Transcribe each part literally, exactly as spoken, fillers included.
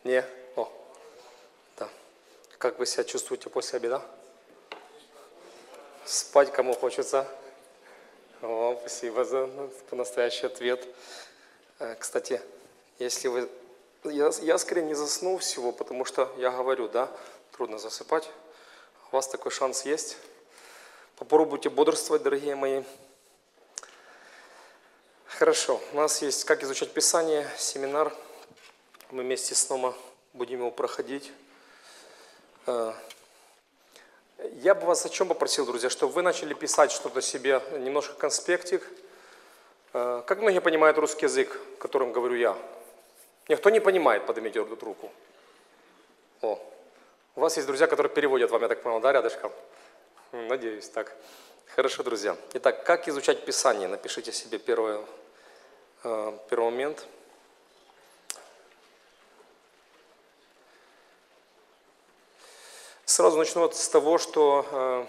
Не? О, да. Как вы себя чувствуете после обеда? Спать кому хочется? О, спасибо за настоящий ответ. Кстати, если вы... Я, я скорее не засну всего, потому что я говорю, да, трудно засыпать. У вас такой шанс есть. Попробуйте бодрствовать, дорогие мои. Хорошо, у нас есть «Как изучать Писание», семинар. Мы вместе снова будем его проходить. Я бы вас о чем попросил, друзья, чтобы вы начали писать что-то себе, немножко конспектик. Как многие понимают русский язык, которым говорю я? Никто не понимает, поднимите эту руку. О, у вас есть друзья, которые переводят вам, я так понял, да, рядышком? Надеюсь, так. Хорошо, друзья. Итак, как изучать Писание? Напишите себе первый, э, первый момент. Сразу начну вот с того, что э,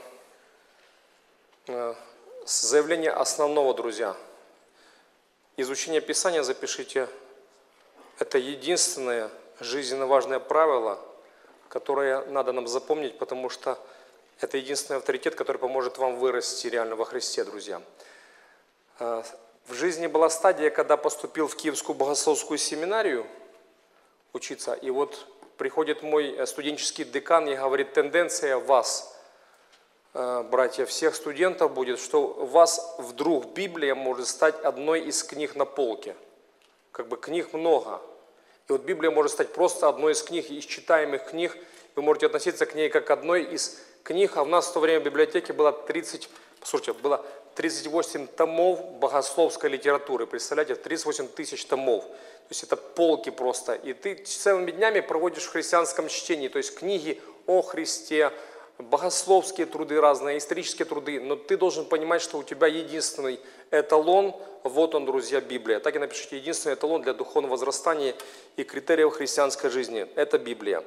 э, с заявления основного, друзья. Изучение Писания, запишите, это единственное жизненно важное правило, которое надо нам запомнить, потому что это единственный авторитет, который поможет вам вырасти реально во Христе, друзья. В жизни была стадия, когда поступил в Киевскую богословскую семинарию учиться, и вот приходит мой студенческий декан и говорит: тенденция вас, братья, всех студентов будет, что у вас вдруг Библия может стать одной из книг на полке. Как бы книг много. И вот Библия может стать просто одной из книг, из читаемых книг. Вы можете относиться к ней как к одной из книг. А у нас в то время в библиотеке было тридцать, послушайте, было тридцать восемь томов богословской литературы. Представляете, тридцать восемь тысяч томов. То есть это полки просто. И ты целыми днями проводишь в христианском чтении. То есть книги о Христе, богословские труды разные, исторические труды. Но ты должен понимать, что у тебя единственный эталон, вот он, друзья, Библия. Так и напишите: единственный эталон для духовного возрастания и критериев христианской жизни – это Библия.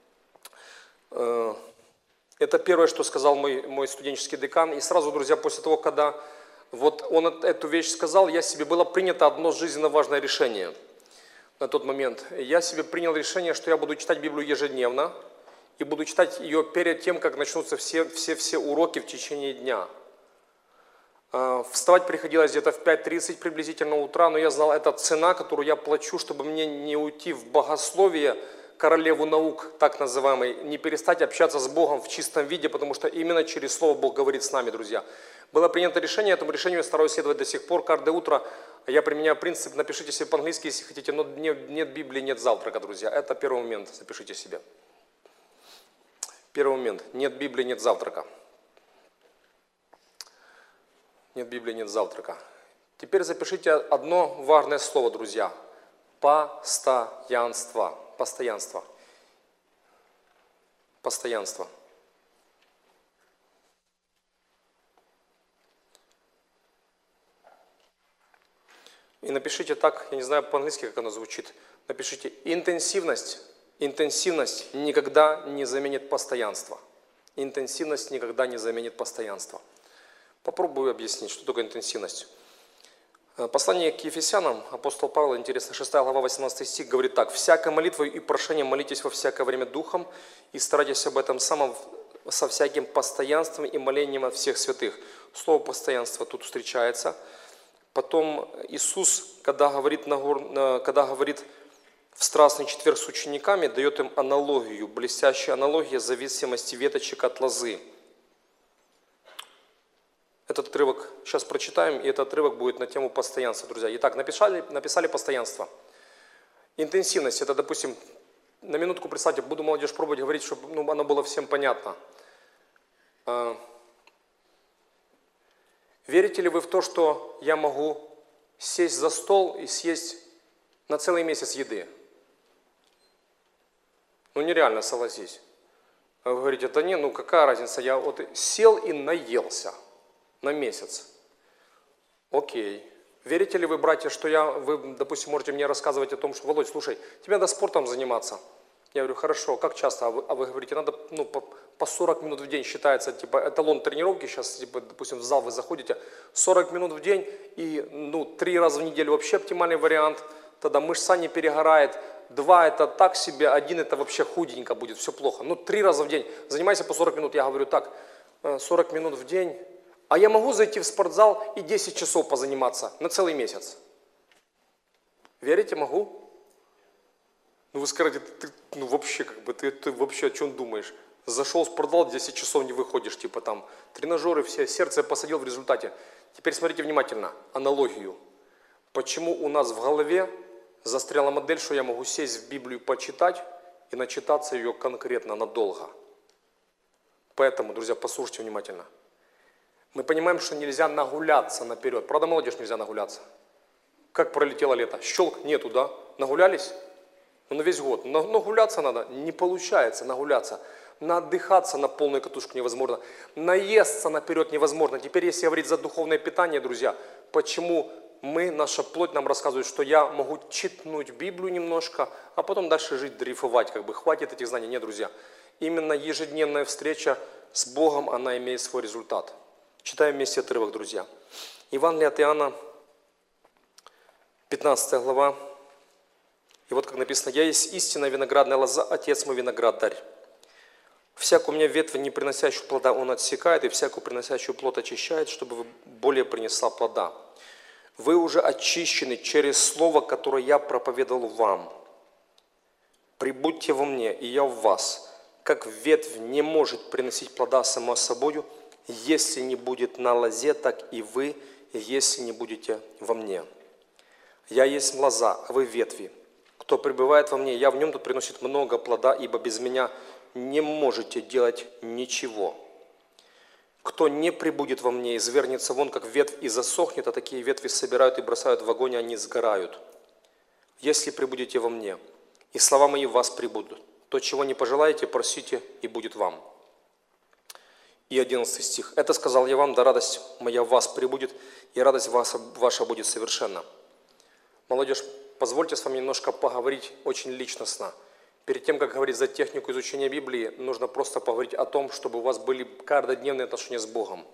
Это первое, что сказал мой, мой студенческий декан. И сразу, друзья, после того, когда вот он эту вещь сказал, я себе было принято одно жизненно важное решение на тот момент. Я себе принял решение, что я буду читать Библию ежедневно и буду читать ее перед тем, как начнутся все, все, все уроки в течение дня. Вставать приходилось где-то в пять тридцать приблизительно утра, но я знал, это цена, которую я плачу, чтобы мне не уйти в богословие, королеву наук, так называемой, не перестать общаться с Богом в чистом виде, потому что именно через Слово Бог говорит с нами, друзья. Было принято решение, этому решению я стараюсь следовать до сих пор. Каждое утро я применяю принцип, напишите себе по-английски, если хотите, но нет, нет Библии, нет завтрака, друзья. Это первый момент, запишите себе. Первый момент, нет Библии, нет завтрака. Нет Библии, нет завтрака. Теперь запишите одно важное слово, друзья. Постоянство. Постоянство. Постоянство. И напишите так, я не знаю по-английски, как оно звучит. Напишите: интенсивность. Интенсивность никогда не заменит постоянство. Интенсивность никогда не заменит постоянство. Попробую объяснить, что такое интенсивность. Послание к Ефесянам, апостол Павел, интересно, шестая глава, восемнадцатый стих, говорит так: «Всякой молитвой и прошением молитесь во всякое время Духом, и старайтесь об этом самом со всяким постоянством и молением от всех святых». Слово «постоянство» тут встречается. Потом Иисус, когда говорит, когда говорит в Страстный четверг с учениками, дает им аналогию, блестящая аналогия зависимости веточек от лозы. Этот отрывок сейчас прочитаем, и этот отрывок будет на тему постоянства, друзья. Итак, написали, написали постоянство. Интенсивность, это, допустим, на минутку представьте, буду, молодежь, пробовать говорить, чтобы ну, оно было всем понятно. А, верите ли вы в то, что я могу сесть за стол и съесть на целый месяц еды? Ну нереально, согласись. Вы говорите: это не, ну какая разница, я вот сел и наелся на месяц. Окей. Верите ли вы, братья, что я, вы, допустим, можете мне рассказывать о том, что: Володь, слушай, тебе надо спортом заниматься. Я говорю: хорошо, как часто? А вы, а вы говорите: надо ну, по, по сорок минут в день считается, типа, эталон тренировки. Сейчас, типа, допустим, в зал вы заходите, сорок минут в день и ну, три раза в неделю вообще оптимальный вариант. Тогда мышца не перегорает, два это так себе, один это вообще худенько будет, все плохо. Ну, три раза в день. Занимайся по сорок минут. Я говорю так, сорок минут в день. А я могу зайти в спортзал и десять часов позаниматься на целый месяц. Верите, могу? Ну вы скажете, ты, ну вообще, как бы, ты, ты вообще о чем думаешь? Зашел в спортзал, десять часов не выходишь, типа там, тренажеры все, сердце посадил в результате. Теперь смотрите внимательно, аналогию. Почему у нас в голове застряла модель, что я могу сесть в Библию, почитать и начитаться ее конкретно, надолго. Поэтому, друзья, послушайте внимательно. Мы понимаем, что нельзя нагуляться наперед. Правда, молодежь, нельзя нагуляться? Как пролетело лето? Щелк, нету, да? Нагулялись? Ну, на весь год. Нагуляться надо? Не получается нагуляться. Наотдыхаться на полную катушку невозможно. Наесться наперед невозможно. Теперь, если говорить за духовное питание, друзья, почему мы, наша плоть нам рассказывает, что я могу читнуть Библию немножко, а потом дальше жить, дрейфовать, как бы хватит этих знаний. Нет, друзья. Именно ежедневная встреча с Богом, она имеет свой результат. Читаем вместе отрывок, друзья. Евангелие от Иоанна, пятнадцатая глава. И вот как написано: «Я есть истинная виноградная лоза, Отец мой виноградарь. Всякую у меня ветвь, не приносящую плода, он отсекает, и всякую приносящую плод очищает, чтобы вы более принесла плода. Вы уже очищены через слово, которое я проповедовал вам. Прибудьте во мне, и я в вас. Как ветвь не может приносить плода сама собою, если не будет на лозе, так и вы, если не будете во мне. Я есть лоза, а вы ветви. Кто пребывает во мне, я в нем, тут приносит много плода, ибо без меня не можете делать ничего. Кто не пребудет во мне, извернется вон, как ветвь, и засохнет, а такие ветви собирают и бросают в огонь, и они сгорают. Если пребудете во мне, и слова мои в вас пребудут, то, чего не пожелаете, просите, и будет вам». И одиннадцатый стих. «Это сказал я вам, да радость моя в вас пребудет, и радость ваша, ваша будет совершенна». Молодежь, позвольте с вами немножко поговорить очень личностно. Перед тем, как говорить за технику изучения Библии, нужно просто поговорить о том, чтобы у вас были каждодневные отношения с Богом.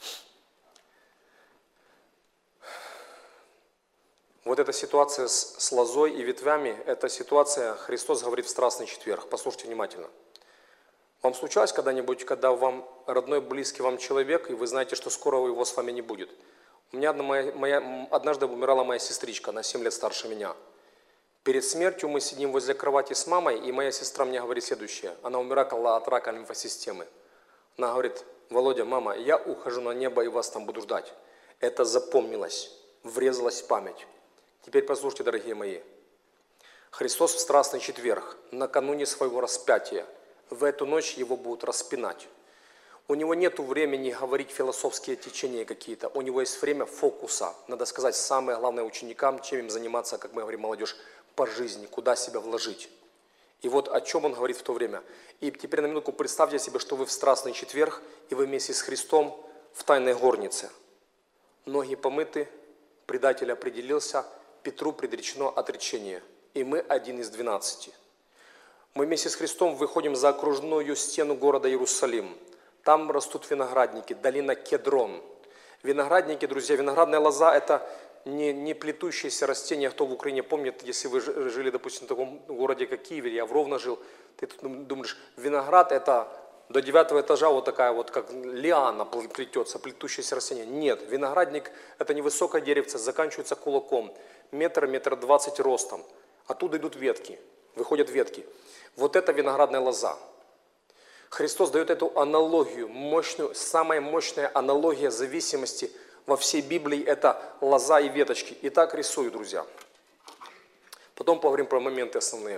Вот эта ситуация с, с лозой и ветвями, эта ситуация, Христос говорит в Страстный четверг. Послушайте внимательно. Вам случалось когда-нибудь, когда вам родной, близкий вам человек, и вы знаете, что скоро его с вами не будет? У меня одна моя, моя, однажды умирала моя сестричка, она семь лет старше меня. Перед смертью мы сидим возле кровати с мамой, и моя сестра мне говорит следующее. Она умирала от рака лимфосистемы. Она говорит: «Володя, мама, я ухожу на небо и вас там буду ждать». Это запомнилось, врезалось в память. Теперь послушайте, дорогие мои. Христос в Страстный четверг, накануне своего распятия, в эту ночь его будут распинать. У него нет времени говорить философские течения какие-то. У него есть время фокуса. Надо сказать самое главное ученикам, чем им заниматься, как мы говорим, молодежь, по жизни, куда себя вложить. И вот о чем он говорит в то время. И теперь на минутку представьте себе, что вы в Страстный четверг, и вы вместе с Христом в тайной горнице. Ноги помыты, предатель определился, Петру предречено отречение. И мы один из двенадцати. Мы вместе с Христом выходим за окружную стену города Иерусалим. Там растут виноградники, долина Кедрон. Виноградники, друзья, виноградная лоза – это не, не плетущееся растение. Кто в Украине помнит, если вы жили, допустим, в таком городе, как Киев, я в Ровно жил, ты тут думаешь, виноград – это до девятого этажа вот такая вот, как лиана плетется, плетущееся растение. Нет, виноградник – это невысокое деревце, заканчивается кулаком, метр, метр двадцать ростом. Оттуда идут ветки, выходят ветки. Вот это виноградная лоза. Христос дает эту аналогию, мощную, самая мощная аналогия зависимости во всей Библии – это лоза и веточки. Итак, рисую, друзья. Потом поговорим про моменты основные.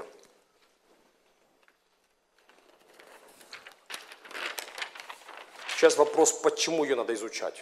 Сейчас вопрос, почему ее надо изучать.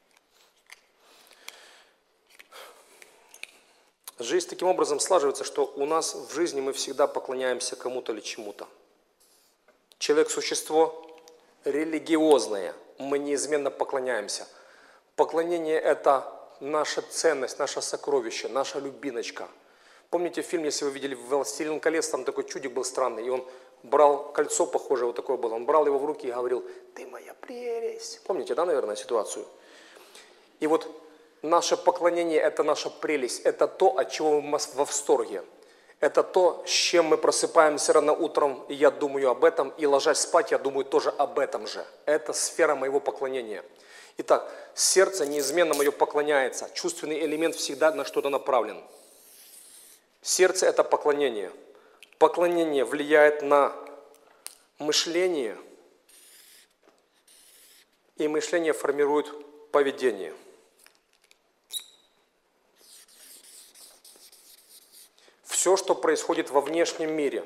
Жизнь таким образом слаживается, что у нас в жизни мы всегда поклоняемся кому-то или чему-то. Человек – существо религиозное, мы неизменно поклоняемся. Поклонение – это наша ценность, наше сокровище, наша любиночка. Помните фильм, если вы видели «Властелин колец», там такой чудик был странный, и он брал кольцо, похожее вот такое было, он брал его в руки и говорил: «Ты моя прелесть». Помните, да, наверное, ситуацию? И вот наше поклонение – это наша прелесть, это то, от чего мы во восторге. Это то, с чем мы просыпаемся рано утром, и я думаю об этом, и ложась спать, я думаю тоже об этом же. Это сфера моего поклонения. Итак, сердце неизменно мое поклоняется, чувственный элемент всегда на что-то направлен. Сердце – это поклонение. Поклонение влияет на мышление, и мышление формирует поведение. Все, что происходит во внешнем мире,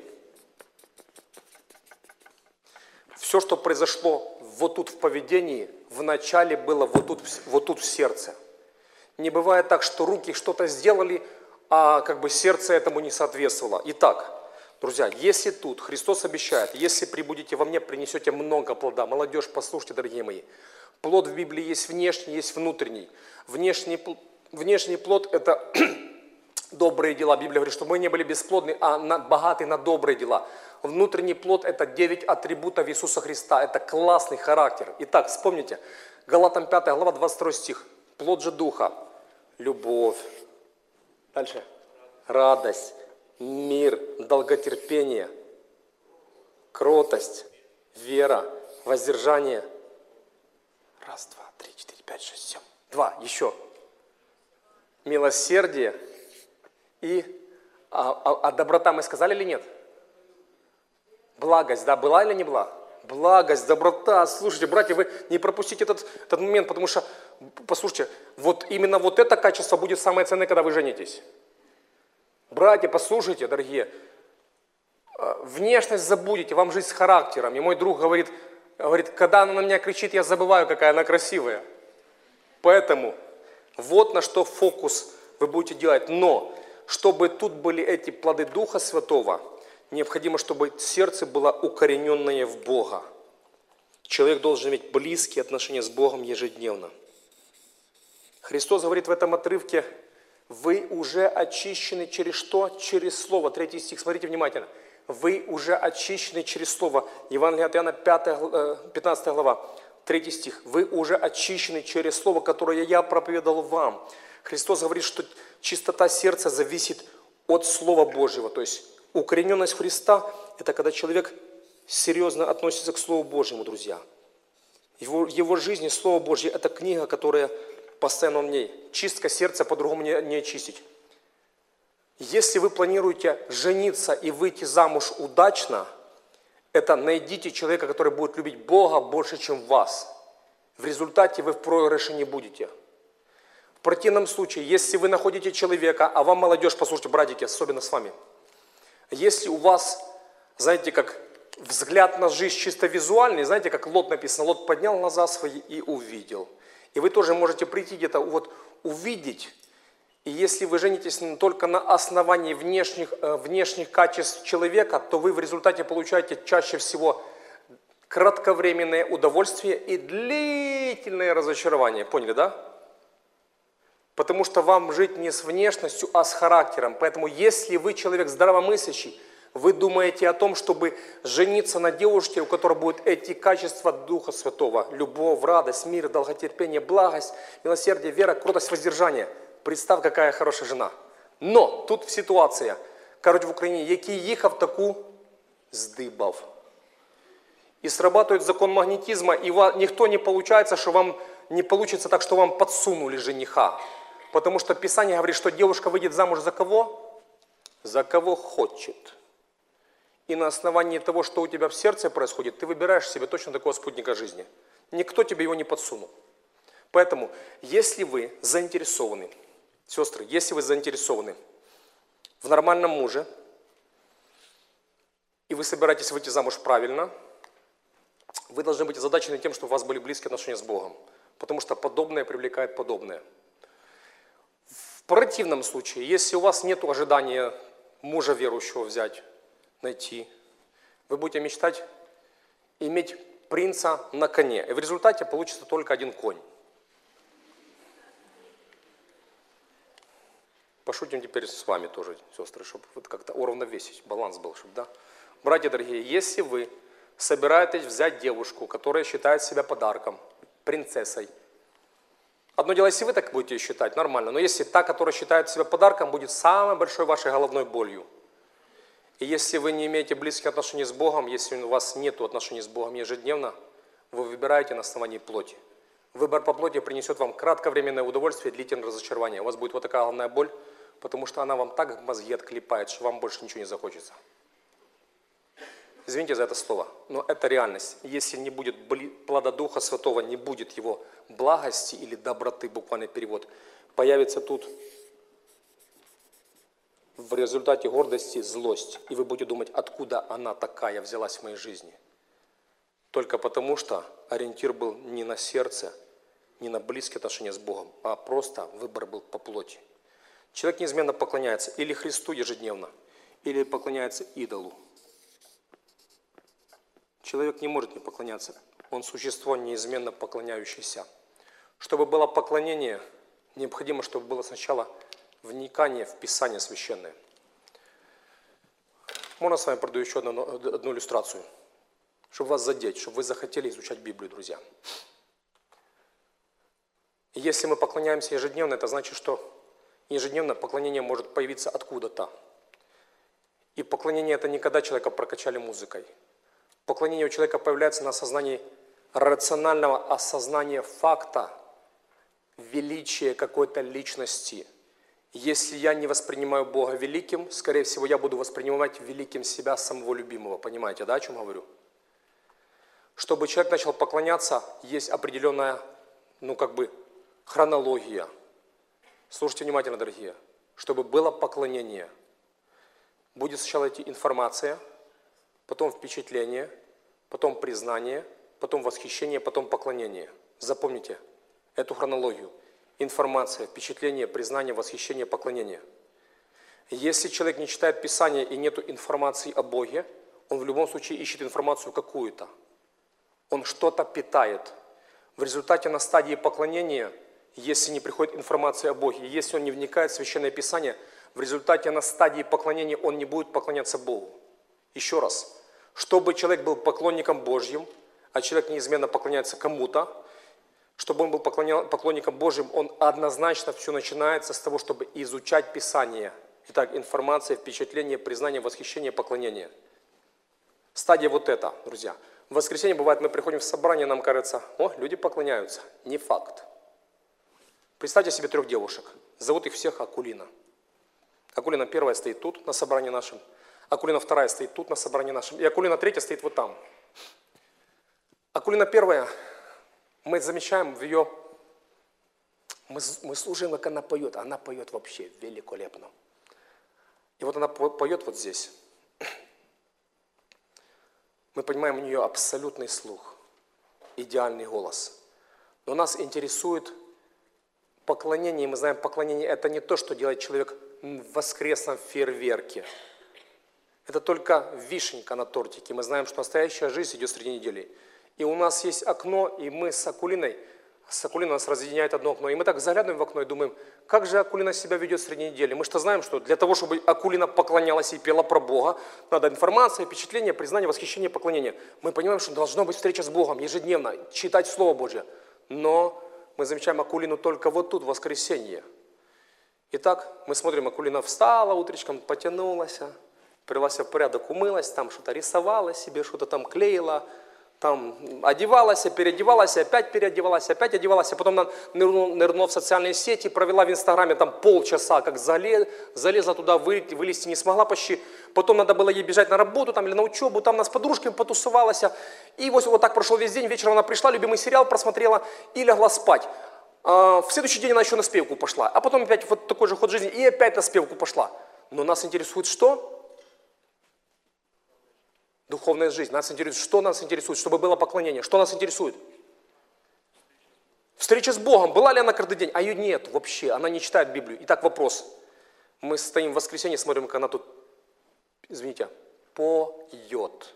все, что произошло вот тут в поведении, вначале было вот тут, вот тут в сердце. Не бывает так, что руки что-то сделали, а как бы сердце этому не соответствовало. Итак, друзья, если тут Христос обещает, если прибудете во мне, принесете много плода. Молодежь, послушайте, дорогие мои. Плод в Библии есть внешний, есть внутренний. Внешний, внешний плод – это добрые дела. Библия говорит, что мы не были бесплодны, а на, богаты на добрые дела. Внутренний плод – это девять атрибутов Иисуса Христа. Это классный характер. Итак, вспомните, Галатам пятая глава, двадцать второй стих. Плод же Духа – любовь. Дальше. Радость, мир, долготерпение, кротость, вера, воздержание. Раз, два, три, четыре, пять, шесть, семь. Два, еще. Милосердие и... А, а, а доброта мы сказали или нет? Благость, да, была или не была? Благость, доброта. Слушайте, братья, вы не пропустите этот, этот момент, потому что, послушайте, вот именно вот это качество будет самое ценное, когда вы женитесь. Братья, послушайте, дорогие, внешность забудете, вам жизнь с характером. И мой друг говорит, говорит, когда она на меня кричит, я забываю, какая она красивая. Поэтому вот на что фокус вы будете делать. Но, чтобы тут были эти плоды Духа Святого, необходимо, чтобы сердце было укорененное в Бога. Человек должен иметь близкие отношения с Богом ежедневно. Христос говорит в этом отрывке, вы уже очищены через что? Через Слово. Третий стих, смотрите внимательно. Вы уже очищены через Слово. Евангелие от Иоанна, пятнадцатая глава, третий стих. Вы уже очищены через Слово, которое я проповедовал вам. Христос говорит, что чистота сердца зависит от Слова Божьего, то есть укорененность Христа – это когда человек серьезно относится к Слову Божьему, друзья. Его, его жизни Слово Божье – это книга, которая постоянно в ней. Чистка сердца по-другому не, не очистить. Если вы планируете жениться и выйти замуж удачно, это найдите человека, который будет любить Бога больше, чем вас. В результате вы в проигрыше не будете. В противном случае, если вы находите человека, а вам молодежь, послушайте, братики, особенно с вами, если у вас, знаете, как взгляд на жизнь чисто визуальный, знаете, как Лот написано, Лот поднял глаза свои и увидел. И вы тоже можете прийти где-то вот увидеть, и если вы женитесь только на основании внешних, внешних качеств человека, то вы в результате получаете чаще всего кратковременное удовольствие и длительное разочарование. Поняли, да? Потому что вам жить не с внешностью, а с характером. Поэтому если вы человек здравомыслящий, вы думаете о том, чтобы жениться на девушке, у которой будут эти качества Духа Святого. Любовь, радость, мир, долготерпение, благость, милосердие, вера, кротость, воздержание. Представь, какая хорошая жена. Но тут ситуация. Короче, в Украине, який їхав, таку здибав. И срабатывает закон магнетизма, и никто не получается, что вам не получится так, что вам подсунули жениха. Потому что Писание говорит, что девушка выйдет замуж за кого? За кого хочет. И на основании того, что у тебя в сердце происходит, ты выбираешь себе точно такого спутника жизни. Никто тебе его не подсунул. Поэтому, если вы заинтересованы, сестры, если вы заинтересованы в нормальном муже, и вы собираетесь выйти замуж правильно, вы должны быть озадачены тем, что у вас были близкие отношения с Богом. Потому что подобное привлекает подобное. В противном случае, если у вас нет ожидания мужа верующего взять, найти, вы будете мечтать иметь принца на коне. И в результате получится только один конь. Пошутим теперь с вами тоже, сестры, чтобы вот как-то уравновесить, баланс был, чтобы, да? Братья дорогие, если вы собираетесь взять девушку, которая считает себя подарком, принцессой, одно дело, если вы так будете считать, нормально, но если та, которая считает себя подарком, будет самой большой вашей головной болью, И если вы не имеете близких отношений с Богом, если у вас нет отношений с Богом ежедневно, вы выбираете на основании плоти. Выбор по плоти принесет вам кратковременное удовольствие и длительное разочарование. У вас будет вот такая головная боль, потому что она вам так мозги отклепает, что вам больше ничего не захочется. Извините за это слово, но это реальность. Если не будет плода Духа Святого, не будет его благости или доброты, буквальный перевод, появится тут в результате гордости злость. И вы будете думать, откуда она такая взялась в моей жизни. Только потому, что ориентир был не на сердце, не на близкие отношения с Богом, а просто выбор был по плоти. Человек неизменно поклоняется или Христу ежедневно, или поклоняется идолу. Человек не может не поклоняться, он существо неизменно поклоняющееся. Чтобы было поклонение, необходимо, чтобы было сначала вникание в Писание Священное. Можно с вами проведу еще одну, одну иллюстрацию, чтобы вас задеть, чтобы вы захотели изучать Библию, друзья. Если мы поклоняемся ежедневно, это значит, что ежедневно поклонение может появиться откуда-то. И поклонение это не когда человека прокачали музыкой. Поклонение у человека появляется на осознании рационального осознания факта, величия какой-то личности. Если я не воспринимаю Бога великим, скорее всего, я буду воспринимать великим себя самого любимого. Понимаете, да, о чем говорю? Чтобы человек начал поклоняться, есть определенная, ну как бы, хронология. Слушайте внимательно, дорогие. Чтобы было поклонение, будет сначала идти информация, потом впечатление, потом признание, потом восхищение, потом поклонение. Запомните эту хронологию. Информация, впечатление, признание, восхищение, поклонение. Если человек не читает Писание и нет информации о Боге, он в любом случае ищет информацию какую-то. Он что-то питает. В результате на стадии поклонения, если не приходит информация о Боге, если он не вникает в Священное Писание, в результате на стадии поклонения он не будет поклоняться Богу. Еще раз, чтобы человек был поклонником Божьим, а человек неизменно поклоняется кому-то, чтобы он был поклонником Божьим, он однозначно все начинается с того, чтобы изучать Писание. Итак, информация, впечатление, признание, восхищение, поклонение. Стадия вот эта, друзья. В воскресенье бывает, мы приходим в собрание, нам кажется, о, люди поклоняются. Не факт. Представьте себе трех девушек. Зовут их всех Акулина. Акулина первая стоит тут, на собрании нашем. Акулина вторая стоит тут, на собрании нашем. И Акулина третья стоит вот там. Акулина первая, мы замечаем в ее... Мы, мы слушаем, как она поет. Она поет вообще великолепно. И вот она поет вот здесь. Мы понимаем, у нее абсолютный слух, идеальный голос. Но нас интересует поклонение, и мы знаем, поклонение это не то, что делает человек в воскресном фейерверке. Это только вишенька на тортике. Мы знаем, что настоящая жизнь идет среди недели. И у нас есть окно, и мы с Акулиной, с Акулиной нас разъединяет одно окно. И мы так заглядываем в окно и думаем, как же Акулина себя ведет среди недели. Мы что знаем, что для того, чтобы Акулина поклонялась и пела про Бога, надо информация, впечатление, признание, восхищение, поклонение. Мы понимаем, что должна быть встреча с Богом ежедневно, читать Слово Божье. Но мы замечаем Акулину только вот тут, в воскресенье. Итак, мы смотрим, Акулина встала утречком, потянулась, привелась в порядок, умылась, там что-то рисовала себе, что-то там клеила, там одевалась, переодевалась, опять переодевалась, опять одевалась, а потом нырнула, нырнула в социальные сети, провела в Инстаграме там полчаса, как залез, залезла туда, вылезти, вылезти не смогла почти. Потом надо было ей бежать на работу там, или на учебу, там она с подружками потусовалась. И вот, вот так прошел весь день, вечером она пришла, любимый сериал просмотрела и легла спать. А в следующий день она еще на спевку пошла, а потом опять вот такой же ход жизни и опять на спевку пошла. Но нас интересует что? Духовная жизнь. Нас интересует, что нас интересует, чтобы было поклонение. Что нас интересует? Встреча с Богом. Была ли она каждый день? А ее нет вообще. Она не читает Библию. Итак, вопрос. Мы стоим в воскресенье, смотрим, как она тут, извините, поет.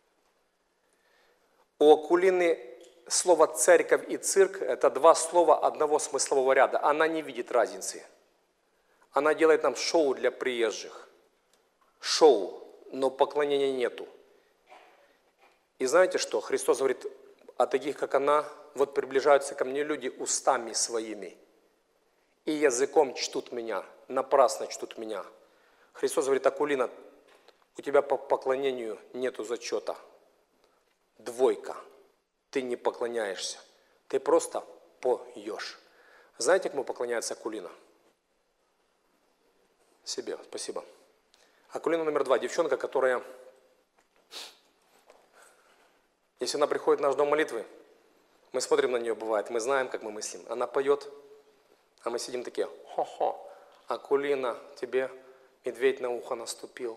У Акулины слово «церковь» и «цирк» – это два слова одного смыслового ряда. Она не видит разницы. Она делает нам шоу для приезжих. Шоу, но поклонения нету. И знаете что? Христос говорит, о таких, как она, вот приближаются ко мне люди устами своими и языком чтут меня, напрасно чтут меня. Христос говорит, Акулина, у тебя по поклонению нету зачета. Двойка. Ты не поклоняешься. Ты просто поешь. Знаете, кому поклоняется Акулина? Себе. Спасибо. Акулина номер два. Девчонка, которая, если она приходит в наш дом молитвы, мы смотрим на нее, бывает, мы знаем, как мы мыслим. Она поет, а мы сидим такие, хо-хо, Акулина, тебе медведь на ухо наступил.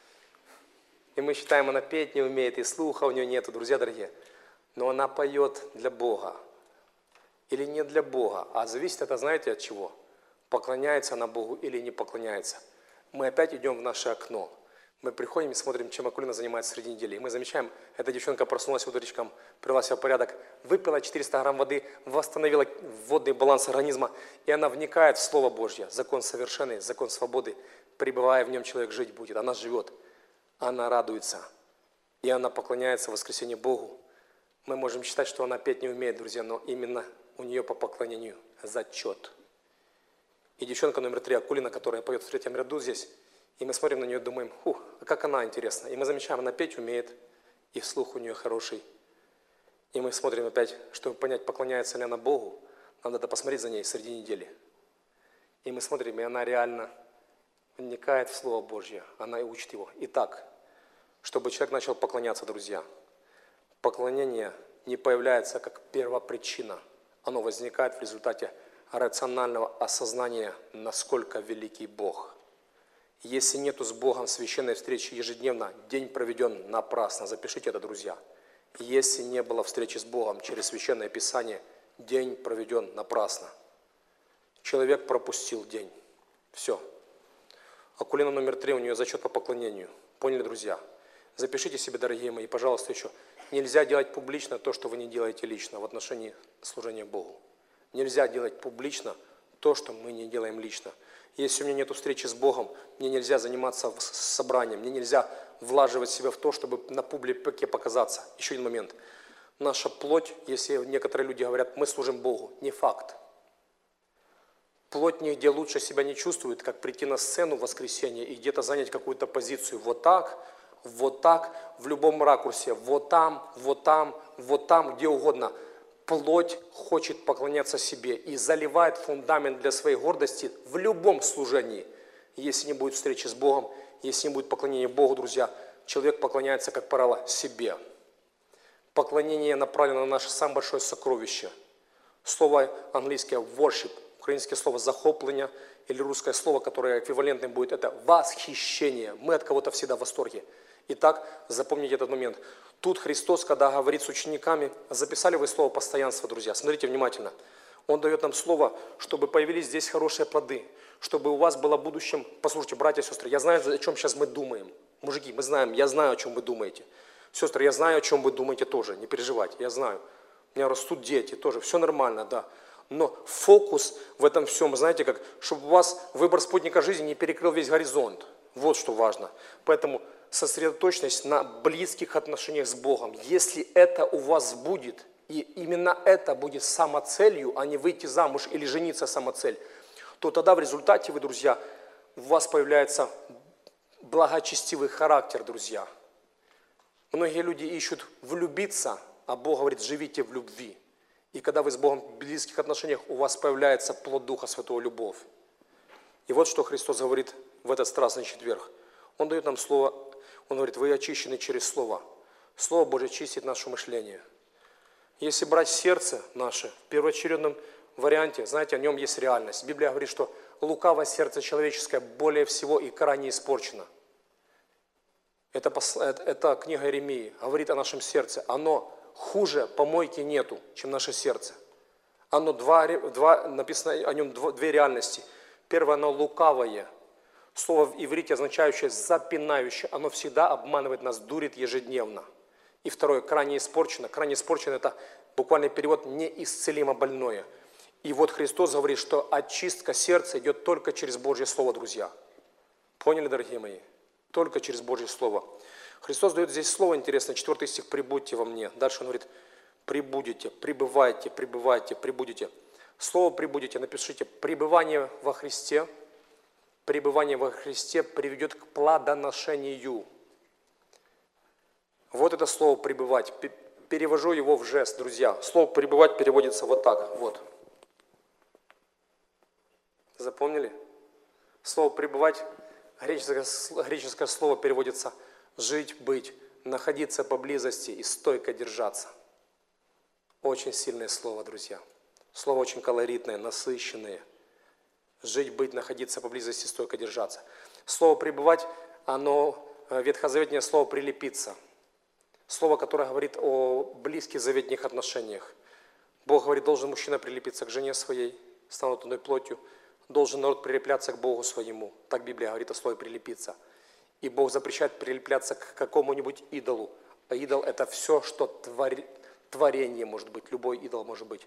И мы считаем, она петь не умеет, и слуха у нее нету, друзья дорогие. Но она поет для Бога. Или не для Бога, а зависит это, знаете, от чего? Поклоняется она Богу или не поклоняется. Мы опять идем в наше окно. Мы приходим и смотрим, чем Акулина занимается среди недели. И мы замечаем, эта девчонка проснулась утречком, привела себя в порядок, выпила четыреста грамм воды, восстановила водный баланс организма, и она вникает в Слово Божье. Закон совершенный, закон свободы. Пребывая в нем, человек жить будет. Она живет, она радуется, и она поклоняется в воскресенье Богу. Мы можем считать, что она петь не умеет, друзья, но именно у нее по поклонению зачет. И девчонка номер три, Акулина, которая поет в третьем ряду здесь, и мы смотрим на нее и думаем, фу, а как она интересна. И мы замечаем, она петь умеет, и слух у нее хороший. И мы смотрим опять, чтобы понять, поклоняется ли она Богу, нам надо посмотреть за ней среди недели. И мы смотрим, и она реально вникает в Слово Божье, она и учит его. Итак, чтобы человек начал поклоняться, друзья, поклонение не появляется как первопричина, оно возникает в результате рационального осознания, насколько великий Бог. Если нету с Богом священной встречи ежедневно, день проведен напрасно. Запишите это, друзья. Если не было встречи с Богом через священное Писание, день проведен напрасно. Человек пропустил день. Все. Акулина номер три, у нее зачет по поклонению. Поняли, друзья? Запишите себе, дорогие мои, пожалуйста, еще. Нельзя делать публично то, что вы не делаете лично в отношении служения Богу. Нельзя делать публично то, что мы не делаем лично. Если у меня нет встречи с Богом, мне нельзя заниматься собранием, мне нельзя влаживать себя в то, чтобы на публике показаться. Еще один момент. Наша плоть, если некоторые люди говорят, мы служим Богу, не факт. Плоть нигде лучше себя не чувствует, как прийти на сцену в воскресенье и где-то занять какую-то позицию. Вот так, вот так, в любом ракурсе, вот там, вот там, вот там, где угодно. Плоть хочет поклоняться себе и заливает фундамент для своей гордости в любом служении. Если не будет встречи с Богом, если не будет поклонения Богу, друзья, человек поклоняется, как правило, себе. Поклонение направлено на наше самое большое сокровище. Слово английское worship, украинское слово захопление или русское слово, которое эквивалентным будет, это восхищение. Мы от кого-то всегда в восторге. Итак, запомните этот момент. Тут Христос, когда говорит с учениками, записали вы слово постоянство, друзья. Смотрите внимательно. Он дает нам слово, чтобы появились здесь хорошие плоды, чтобы у вас было в будущем, послушайте, братья и сестры, я знаю, о чем сейчас мы думаем. Мужики, мы знаем, я знаю, о чем вы думаете. Сестры, я знаю, о чем вы думаете тоже, не переживайте, я знаю. У меня растут дети тоже, все нормально, да. Но фокус в этом всем, знаете, как, чтобы у вас выбор спутника жизни не перекрыл весь горизонт. Вот что важно. Поэтому сосредоточенность на близких отношениях с Богом. Если это у вас будет, и именно это будет самоцелью, а не выйти замуж или жениться самоцель, то тогда в результате вы, друзья, у вас появляется благочестивый характер, друзья. Многие люди ищут влюбиться, а Бог говорит, живите в любви. И когда вы с Богом в близких отношениях, у вас появляется плод Духа Святого, любовь. И вот что Христос говорит в этот страстный четверг. Он дает нам слово, он говорит, вы очищены через Слово. Слово Божье чистит наше мышление. Если брать сердце наше, в первоочередном варианте, знаете, о нем есть реальность. Библия говорит, что лукавое сердце человеческое более всего и крайне испорчено. Это, это, это книга Иеремии говорит о нашем сердце. Оно хуже помойки нету, чем наше сердце. Оно два, два, написано о нем две реальности. Первое, оно лукавое. Слово в иврите, означающее запинающее, оно всегда обманывает нас, дурит ежедневно. И второе, крайне испорчено. Крайне испорчено – это буквальный перевод «неисцелимо больное». И вот Христос говорит, что очистка сердца идет только через Божье Слово, друзья. Поняли, дорогие мои? Только через Божье Слово. Христос дает здесь слово интересное, четвертый стих «прибудьте во мне». Дальше он говорит «прибудете», «пребывайте», «пребывайте», «прибудете». Слово «прибудете» напишите «пребывание во Христе». Пребывание во Христе приведет к плодоношению. Вот это слово «пребывать». Перевожу его в жест, друзья. Слово «пребывать» переводится вот так. Вот. Запомнили? Слово «пребывать», греческое, греческое слово переводится «жить, быть», находиться поблизости и стойко держаться. Очень сильное слово, друзья. Слово очень колоритное, насыщенное. Жить, быть, находиться поблизости, стойко держаться. Слово «пребывать», оно, ветхозаветное слово «прилепиться». Слово, которое говорит о близких заветных отношениях. Бог говорит, должен мужчина прилепиться к жене своей, станут одной плотью. Должен народ прилепляться к Богу своему. Так Библия говорит о слове «прилепиться». И Бог запрещает прилепляться к какому-нибудь идолу. А идол – это все, что твори, творение может быть. Любой идол может быть.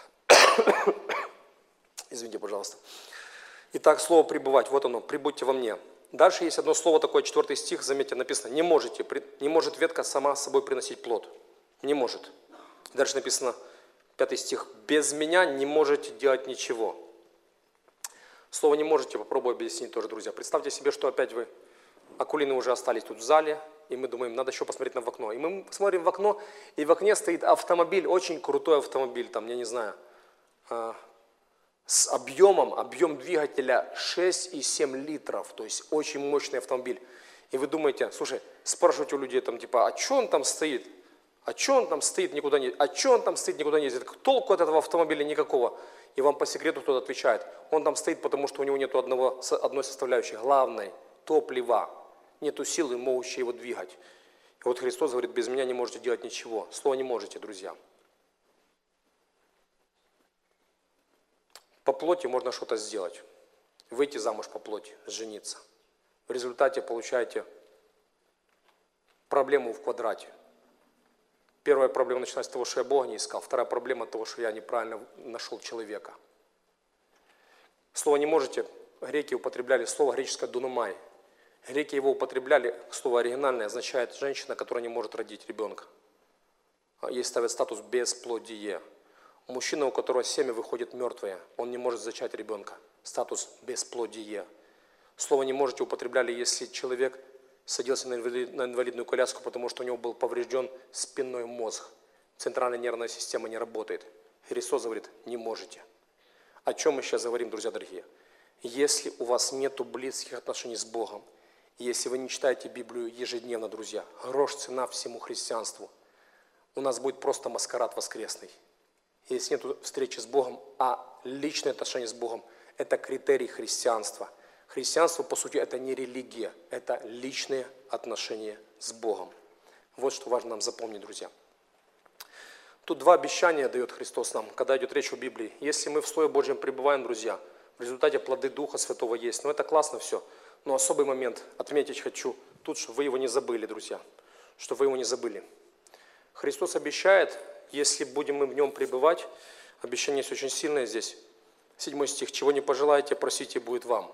Извините, пожалуйста. Итак, слово «пребывать», вот оно, «прибудьте во мне». Дальше есть одно слово такое, четвертый стих, заметьте, написано, не можете, не может ветка сама с собой приносить плод. Не может. Дальше написано, пятый стих, без меня не можете делать ничего. Слово «не можете» попробую объяснить тоже, друзья. Представьте себе, что опять вы, акулины уже остались тут в зале, и мы думаем, надо еще посмотреть на в окно. И мы смотрим в окно, и в окне стоит автомобиль, очень крутой автомобиль, там, я не знаю, с объемом, объем двигателя шесть и семь литров, то есть очень мощный автомобиль. И вы думаете, слушай, спрашиваете у людей, там, типа, а что он там стоит? А что он там стоит, никуда не А что он там стоит, никуда не ездит? Толку от этого автомобиля никакого. И вам по секрету кто-то отвечает, он там стоит, потому что у него нет одного, одной составляющей, главной, топлива. Нету силы, могущей его двигать. И вот Христос говорит, без меня не можете делать ничего. Слово «не можете», друзья. По плоти можно что-то сделать. Выйти замуж по плоти, жениться. В результате получаете проблему в квадрате. Первая проблема начинается с того, что я Бога не искал. Вторая проблема от того, что я неправильно нашел человека. Слово «не можете» греки употребляли слово греческое «дунамай». Греки его употребляли, слово оригинальное означает женщина, которая не может родить ребенка. Ей ставят статус «бесплодие». Мужчина, у которого семя выходит мертвое, он не может зачать ребенка. Статус «бесплодие». Слово «не можете» употребляли, если человек садился на инвалидную коляску, потому что у него был поврежден спинной мозг. Центральная нервная система не работает. Христос говорит, не можете. О чем мы сейчас говорим, друзья дорогие? Если у вас нет близких отношений с Богом, если вы не читаете Библию ежедневно, друзья, грош цена всему христианству, у нас будет просто маскарад воскресный. Если нет встречи с Богом, а личные отношения с Богом – это критерий христианства. Христианство, по сути, это не религия, это личные отношения с Богом. Вот что важно нам запомнить, друзья. Тут два обещания дает Христос нам, когда идет речь о Библии. Если мы в Слове Божьем пребываем, друзья, в результате плоды Духа Святого есть. Ну, это классно все. Но особый момент отметить хочу тут, чтобы вы его не забыли, друзья. Чтобы вы его не забыли. Христос обещает, если будем мы в нем пребывать, обещание есть очень сильное здесь. Седьмой стих. Чего не пожелаете, просите, будет вам.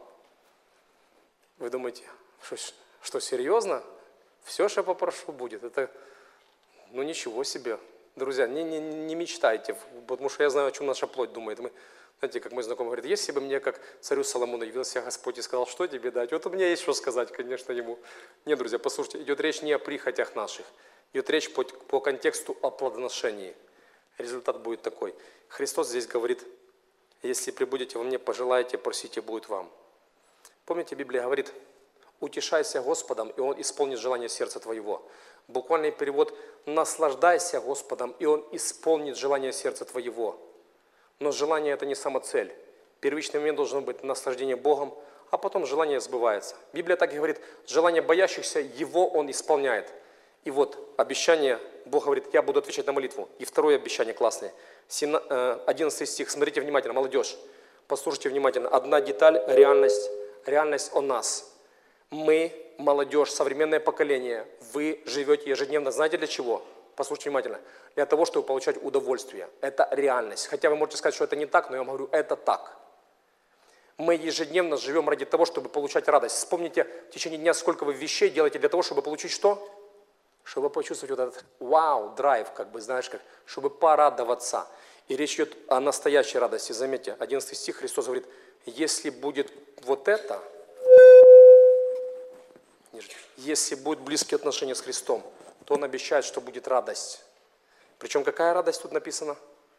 Вы думаете, что, что серьезно? Все, что я попрошу, будет. Это, ну ничего себе. Друзья, не, не, не мечтайте, потому что я знаю, о чем наша плоть думает. Мы, знаете, как мой знакомый говорит, если бы мне, как царю Соломону, явился Господь и сказал, что тебе дать, вот у меня есть что сказать, конечно, ему. Нет, друзья, послушайте, идет речь не о прихотях наших, идет речь по, по контексту о плодоношении. Результат будет такой. Христос здесь говорит, если прибудете во мне, пожелаете, просите, будет вам. Помните, Библия говорит, утешайся Господом, и Он исполнит желание сердца твоего. Буквальный перевод, наслаждайся Господом, и Он исполнит желание сердца твоего. Но желание это не самоцель. Первичный момент должен быть наслаждение Богом, а потом желание сбывается. Библия так и говорит, желание боящихся, его Он исполняет. И вот обещание, Бог говорит, я буду отвечать на молитву. И второе обещание классное, одиннадцатый стих, смотрите внимательно, молодежь, послушайте внимательно. Одна деталь, реальность, реальность о нас. Мы, молодежь, современное поколение, вы живете ежедневно, знаете для чего? Послушайте внимательно. Для того, чтобы получать удовольствие. Это реальность. Хотя вы можете сказать, что это не так, но я вам говорю, это так. Мы ежедневно живем ради того, чтобы получать радость. Вспомните в течение дня, сколько вы вещей делаете для того, чтобы получить что? Чтобы почувствовать вот этот вау, драйв, как бы, знаешь, как, чтобы порадоваться. И речь идет о настоящей радости. Заметьте, одиннадцатый стих Христос говорит, если будет вот это, если будут близкие отношения с Христом, то Он обещает, что будет радость. Причем какая радость тут написана?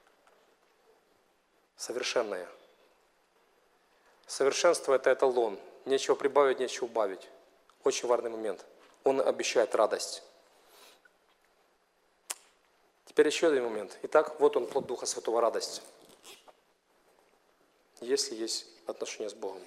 Совершенная. Совершенство – это эталон. Нечего прибавить, нечего убавить. Очень важный момент. Он обещает радость. Теперь еще один момент. Итак, вот он, плод Духа Святого, радость. Если есть отношения с Богом.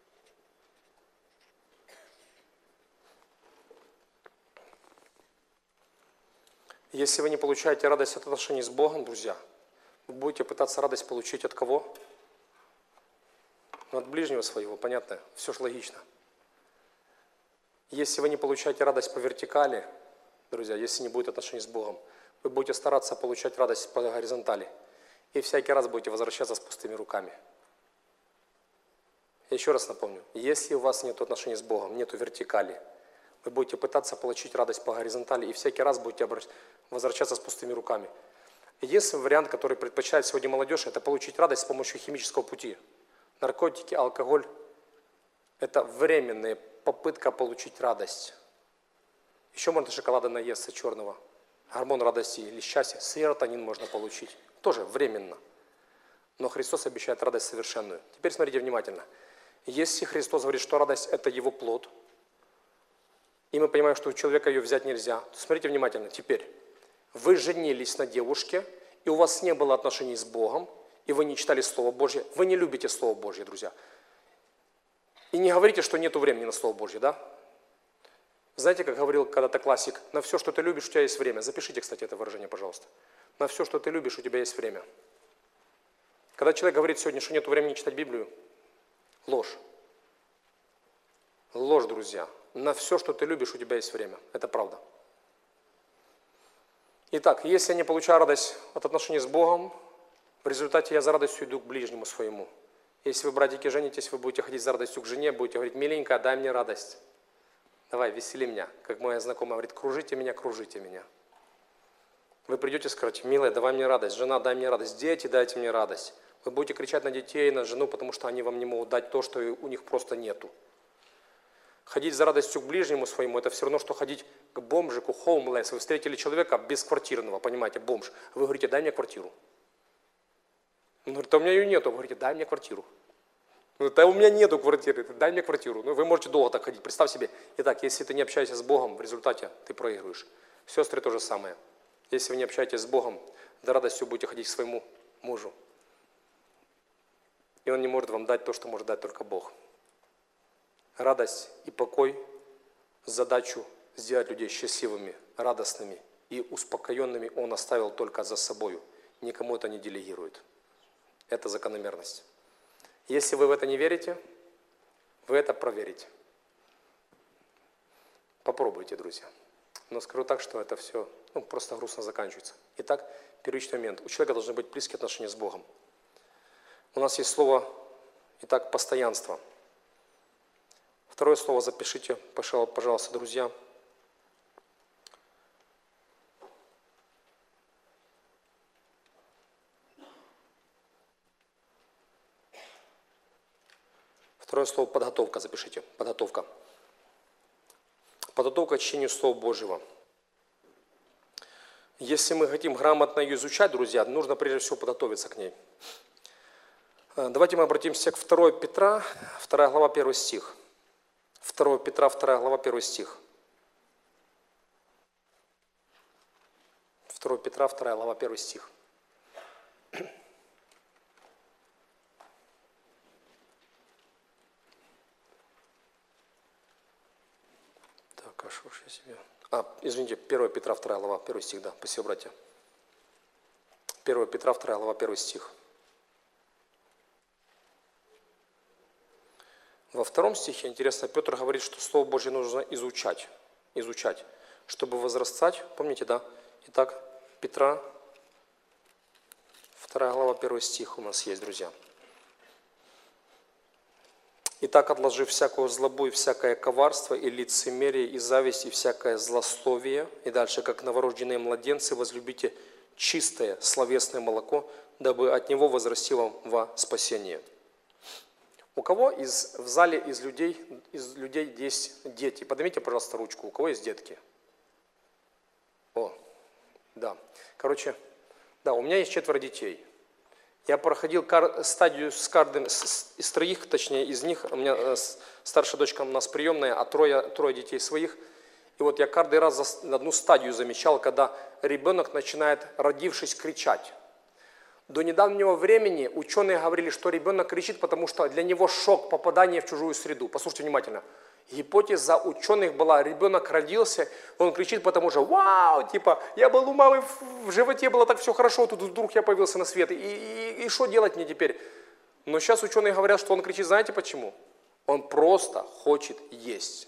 Если вы не получаете радость от отношений с Богом, друзья, вы будете пытаться радость получить от кого? Ну, от ближнего своего, понятно? Все же логично. Если вы не получаете радость по вертикали, друзья, если не будет отношений с Богом, вы будете стараться получать радость по горизонтали. И всякий раз будете возвращаться с пустыми руками. Еще раз напомню, если у вас нет отношений с Богом, нет вертикали, вы будете пытаться получить радость по горизонтали и всякий раз будете возвращаться с пустыми руками. Единственный вариант, который предпочитает сегодня молодежь, это получить радость с помощью химического пути. Наркотики, алкоголь – это временная попытка получить радость. Еще можно шоколада наесться черного. Гормон радости или счастья, серотонин можно получить. Тоже временно. Но Христос обещает радость совершенную. Теперь смотрите внимательно. Если Христос говорит, что радость – это Его плод, и мы понимаем, что у человека ее взять нельзя, то смотрите внимательно. Теперь, вы женились на девушке, и у вас не было отношений с Богом, и вы не читали Слово Божье, вы не любите Слово Божье, друзья. И не говорите, что нету времени на Слово Божье, да? Знаете, как говорил когда-то классик, на все, что ты любишь, у тебя есть время. Запишите, кстати, это выражение, пожалуйста. На все, что ты любишь, у тебя есть время. Когда человек говорит сегодня, что нету времени читать Библию, ложь. Ложь, друзья. На все, что ты любишь, у тебя есть время. Это правда. Итак, если я не получаю радость от отношений с Богом, в результате я за радостью иду к ближнему своему. Если вы, братики, женитесь, вы будете ходить за радостью к жене, будете говорить: миленькая, дай мне радость. Давай, весели меня. Как моя знакомая говорит: кружите меня, кружите меня. Вы придете и скажете: милая, давай мне радость, жена, дай мне радость, дети, дайте мне радость. Вы будете кричать на детей, на жену, потому что они вам не могут дать то, что у них просто нету. Ходить за радостью к ближнему своему – это все равно, что ходить к бомжику, homeless. Вы встретили человека бесквартирного, понимаете, бомж. Вы говорите: дай мне квартиру. Он говорит: а у меня ее нету. Вы говорите: дай мне квартиру. Он говорит: а у меня нету квартиры, дай мне квартиру. Ну, вы можете долго так ходить, представь себе. Итак, если ты не общаешься с Богом, в результате ты проигрываешь. Сестры то же самое. Если вы не общаетесь с Богом, за радостью будете ходить к своему мужу. И он не может вам дать то, что может дать только Бог. Радость и покой, задачу сделать людей счастливыми, радостными и успокоенными Он оставил только за собою. Никому это не делегирует. Это закономерность. Если вы в это не верите, вы это проверите. Попробуйте, друзья. Но скажу так, что это все ну, просто грустно заканчивается. Итак, первичный момент. У человека должны быть близкие отношения с Богом. У нас есть слово, итак, постоянство. Второе слово запишите, пожалуйста, друзья. Второе слово подготовка запишите. Подготовка. Подготовка к чтению Слова Божьего. Если мы хотим грамотно ее изучать, друзья, нужно прежде всего подготовиться к ней. Давайте мы обратимся к второй Петра, вторая глава, первый стих. вторая Петра, вторая глава, первый стих. вторая Петра, вторая глава, первый стих. Так, а что ж я себе... А, извините, первая Петра, вторая глава, первый стих, да, спасибо, братья. первая Петра, вторая глава, первый стих. Во втором стихе, интересно, Петр говорит, что Слово Божье нужно изучать, изучать, чтобы возрастать. Помните, да? Итак, Петра, вторая глава, первый стих у нас есть, друзья. «Итак, отложив всякую злобу и всякое коварство, и лицемерие, и зависть, и всякое злословие, и дальше, как новорожденные младенцы, возлюбите чистое словесное молоко, дабы от него возрастило во спасение». У кого из, в зале из людей, из людей есть дети? Поднимите, пожалуйста, ручку. У кого есть детки? Да. Короче, да, у меня есть четверо детей. Я проходил стадию с каждым из троих, точнее из них, у меня старшая дочка у нас приемная, а трое, трое детей своих. И вот я каждый раз одну стадию замечал, когда ребенок начинает, родившись, кричать. До недавнего времени ученые говорили, что ребенок кричит, потому что для него шок попадания в чужую среду. Послушайте внимательно. Гипотеза ученых была, ребенок родился, он кричит, потому что вау, типа, я был у мамы в животе, было так все хорошо, тут вдруг я появился на свет, и, и, и что делать мне теперь? Но сейчас ученые говорят, что он кричит, знаете почему? Он просто хочет есть.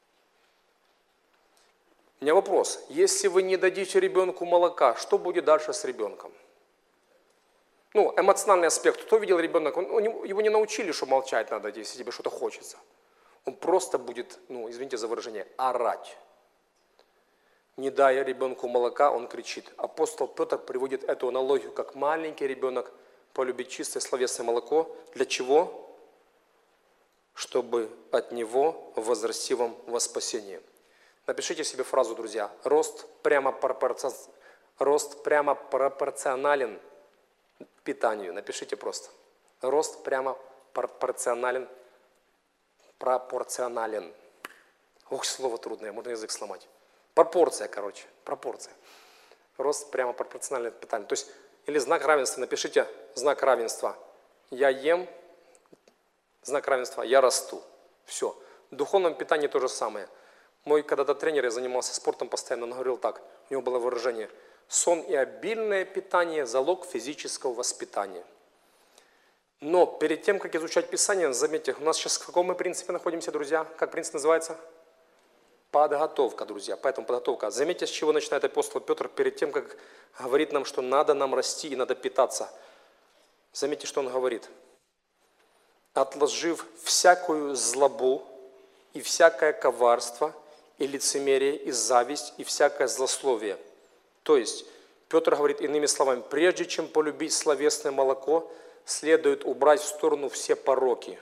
У меня вопрос, если вы не дадите ребенку молока, что будет дальше с ребенком? Ну, эмоциональный аспект, кто видел ребенка, он, он, его не научили, что молчать надо, если тебе что-то хочется. Он просто будет, ну, извините за выражение, орать. Не дая ребенку молока, он кричит. Апостол Петр приводит эту аналогию, как маленький ребенок полюбит чистое словесное молоко. Для чего? Чтобы от него возрасти вам во спасение. Напишите себе фразу, друзья. Рост прямо, пропорци... Рост прямо пропорционален питанию. Напишите просто. Рост прямо пропорционален Пропорционален. Ох, слово трудное, можно язык сломать. Пропорция, короче, пропорция. Рост прямо пропорционален питанию. То есть, или знак равенства, напишите знак равенства. Я ем, знак равенства, я расту. Все. В духовном питании то же самое. Мой когда-то тренер, я занимался спортом постоянно, он говорил так, у него было выражение: сон и обильное питание – залог физического воспитания. Но перед тем, как изучать Писание, заметьте, у нас сейчас в каком мы принципе находимся, друзья? Как принцип называется? Подготовка, друзья. Поэтому подготовка. Заметьте, с чего начинает апостол Петр перед тем, как говорит нам, что надо нам расти и надо питаться. Заметьте, что он говорит. «Отложив всякую злобу и всякое коварство, и лицемерие, и зависть, и всякое злословие». То есть, Петр говорит иными словами, прежде чем полюбить словесное молоко, следует убрать в сторону все пороки.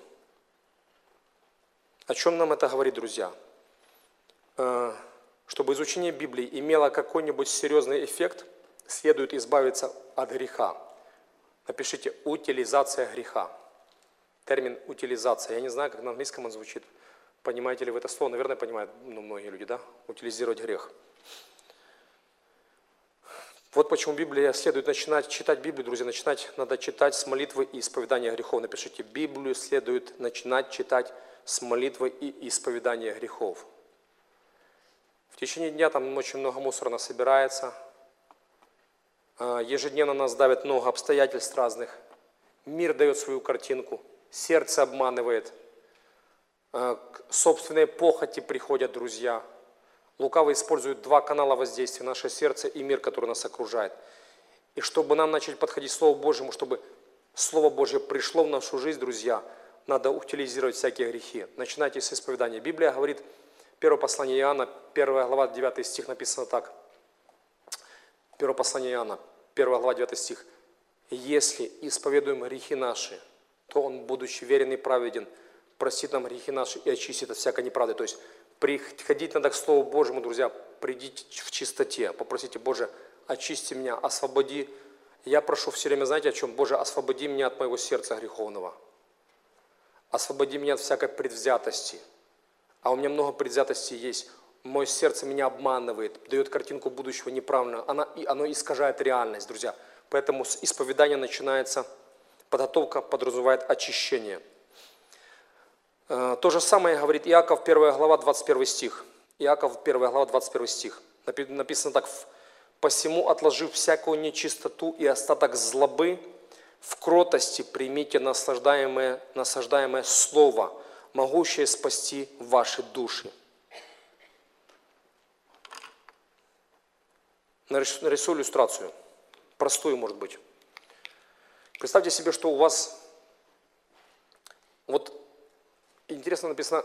О чем нам это говорит, друзья? Чтобы изучение Библии имело какой-нибудь серьезный эффект, следует избавиться от греха. Напишите «утилизация греха». Термин «утилизация». Я не знаю, как на английском он звучит. Понимаете ли вы это слово? Наверное, понимают ну, многие люди, да? Утилизировать грех. Вот почему Библия следует начинать читать Библию, друзья, начинать надо читать с молитвы и исповедания грехов. Напишите, Библию следует начинать читать с молитвы и исповедания грехов. В течение дня там очень много мусора насобирается. Ежедневно нас давит много обстоятельств разных. Мир дает свою картинку, сердце обманывает. Собственные похоти приходят, друзья. Лукавый использует два канала воздействия, наше сердце и мир, который нас окружает. И чтобы нам начать подходить к Слову Божьему, чтобы Слово Божье пришло в нашу жизнь, друзья, надо утилизировать всякие грехи. Начинайте с исповедания. Библия говорит, первое послание Иоанна, первая глава, девятый стих, написано так. Первое послание Иоанна, первая глава, девятый стих. «Если исповедуем грехи наши, то Он, будучи верен и праведен, простит нам грехи наши и очистит от всякой неправды». То есть, приходить надо к Слову Божьему, друзья, придите в чистоте, попросите, Боже, очисти меня, освободи. Я прошу все время, знаете, о чем? Боже, освободи меня от моего сердца греховного. Освободи меня от всякой предвзятости. А у меня много предвзятости есть. Мое сердце меня обманывает, дает картинку будущего неправильно. Оно, оно искажает реальность, друзья. Поэтому с исповедания начинается, подготовка подразумевает очищение. То же самое говорит Иаков, первая глава, двадцать первый стих. Иаков, первая глава, двадцать первый стих. Написано так. «Посему, отложив всякую нечистоту и остаток злобы, в кротости примите наслаждаемое, насаждаемое слово, могущее спасти ваши души». Нарисую иллюстрацию. Простую, может быть. Представьте себе, что у вас... Вот интересно написано,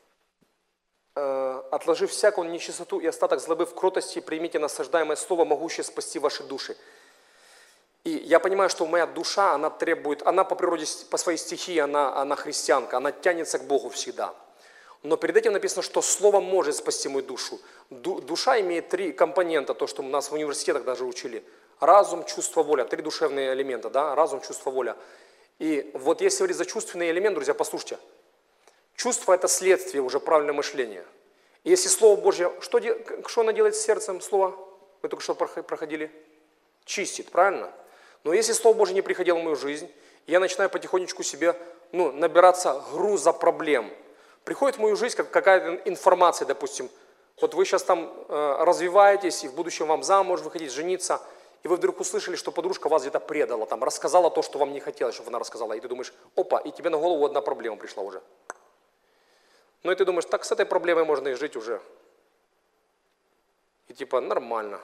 «Отложив всякую нечистоту и остаток злобы в кротости, примите насаждаемое слово, могущее спасти ваши души». И я понимаю, что моя душа, она требует, она по природе, по своей стихии, она, она христианка, она тянется к Богу всегда. Но перед этим написано, что Слово может спасти мою душу. Ду- душа имеет три компонента, то, что у нас в университетах даже учили. Разум, чувство, воля. Три душевные элемента, да? Разум, чувство, воля. И вот если говорить за чувственный элемент, друзья, послушайте. Чувство – это следствие уже правильного мышления. И если Слово Божье, что, де- что оно делает с сердцем, Слово? Мы только что проходили. Чистит, правильно? Но если Слово Божье не приходило в мою жизнь, я начинаю потихонечку себе ну, набираться груза проблем. Приходит в мою жизнь как какая-то информация, допустим, вот вы сейчас там э, развиваетесь, и в будущем вам замуж выходить, жениться, и вы вдруг услышали, что подружка вас где-то предала, там, рассказала то, что вам не хотелось, чтобы она рассказала, и ты думаешь, опа, и тебе на голову одна проблема пришла уже. Ну и ты думаешь, так с этой проблемой можно и жить уже. И типа нормально.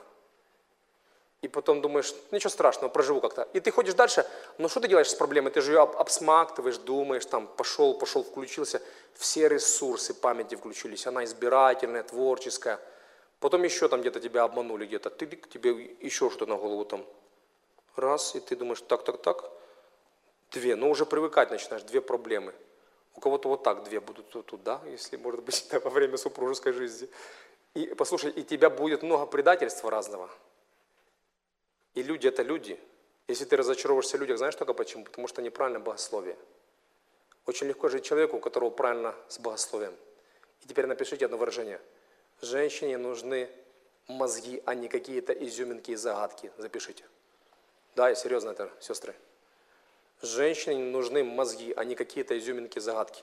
И потом думаешь, ничего страшного, проживу как-то. И ты ходишь дальше, но что ты делаешь с проблемой? Ты же ее об- обсмактываешь, думаешь, там пошел, пошел, включился. Все ресурсы памяти включились. Она избирательная, творческая. Потом еще там где-то тебя обманули, где-то. Ты, тебе еще что-то на голову там. Раз, и ты думаешь, так, так, так. Две, но уже привыкать начинаешь, две проблемы. У кого-то вот так две будут тут, тут, да, если, может быть, во время супружеской жизни. И послушай, и тебя будет много предательства разного. И люди – это люди. Если ты разочаровываешься в людях, знаешь только почему? Потому что неправильно богословие. Очень легко жить человеку, у которого правильно с богословием. И теперь напишите одно выражение. Женщине нужны мозги, а не какие-то изюминки и загадки. Запишите. Да, я серьезно это, сестры. Женщине нужны мозги, а не какие-то изюминки и загадки.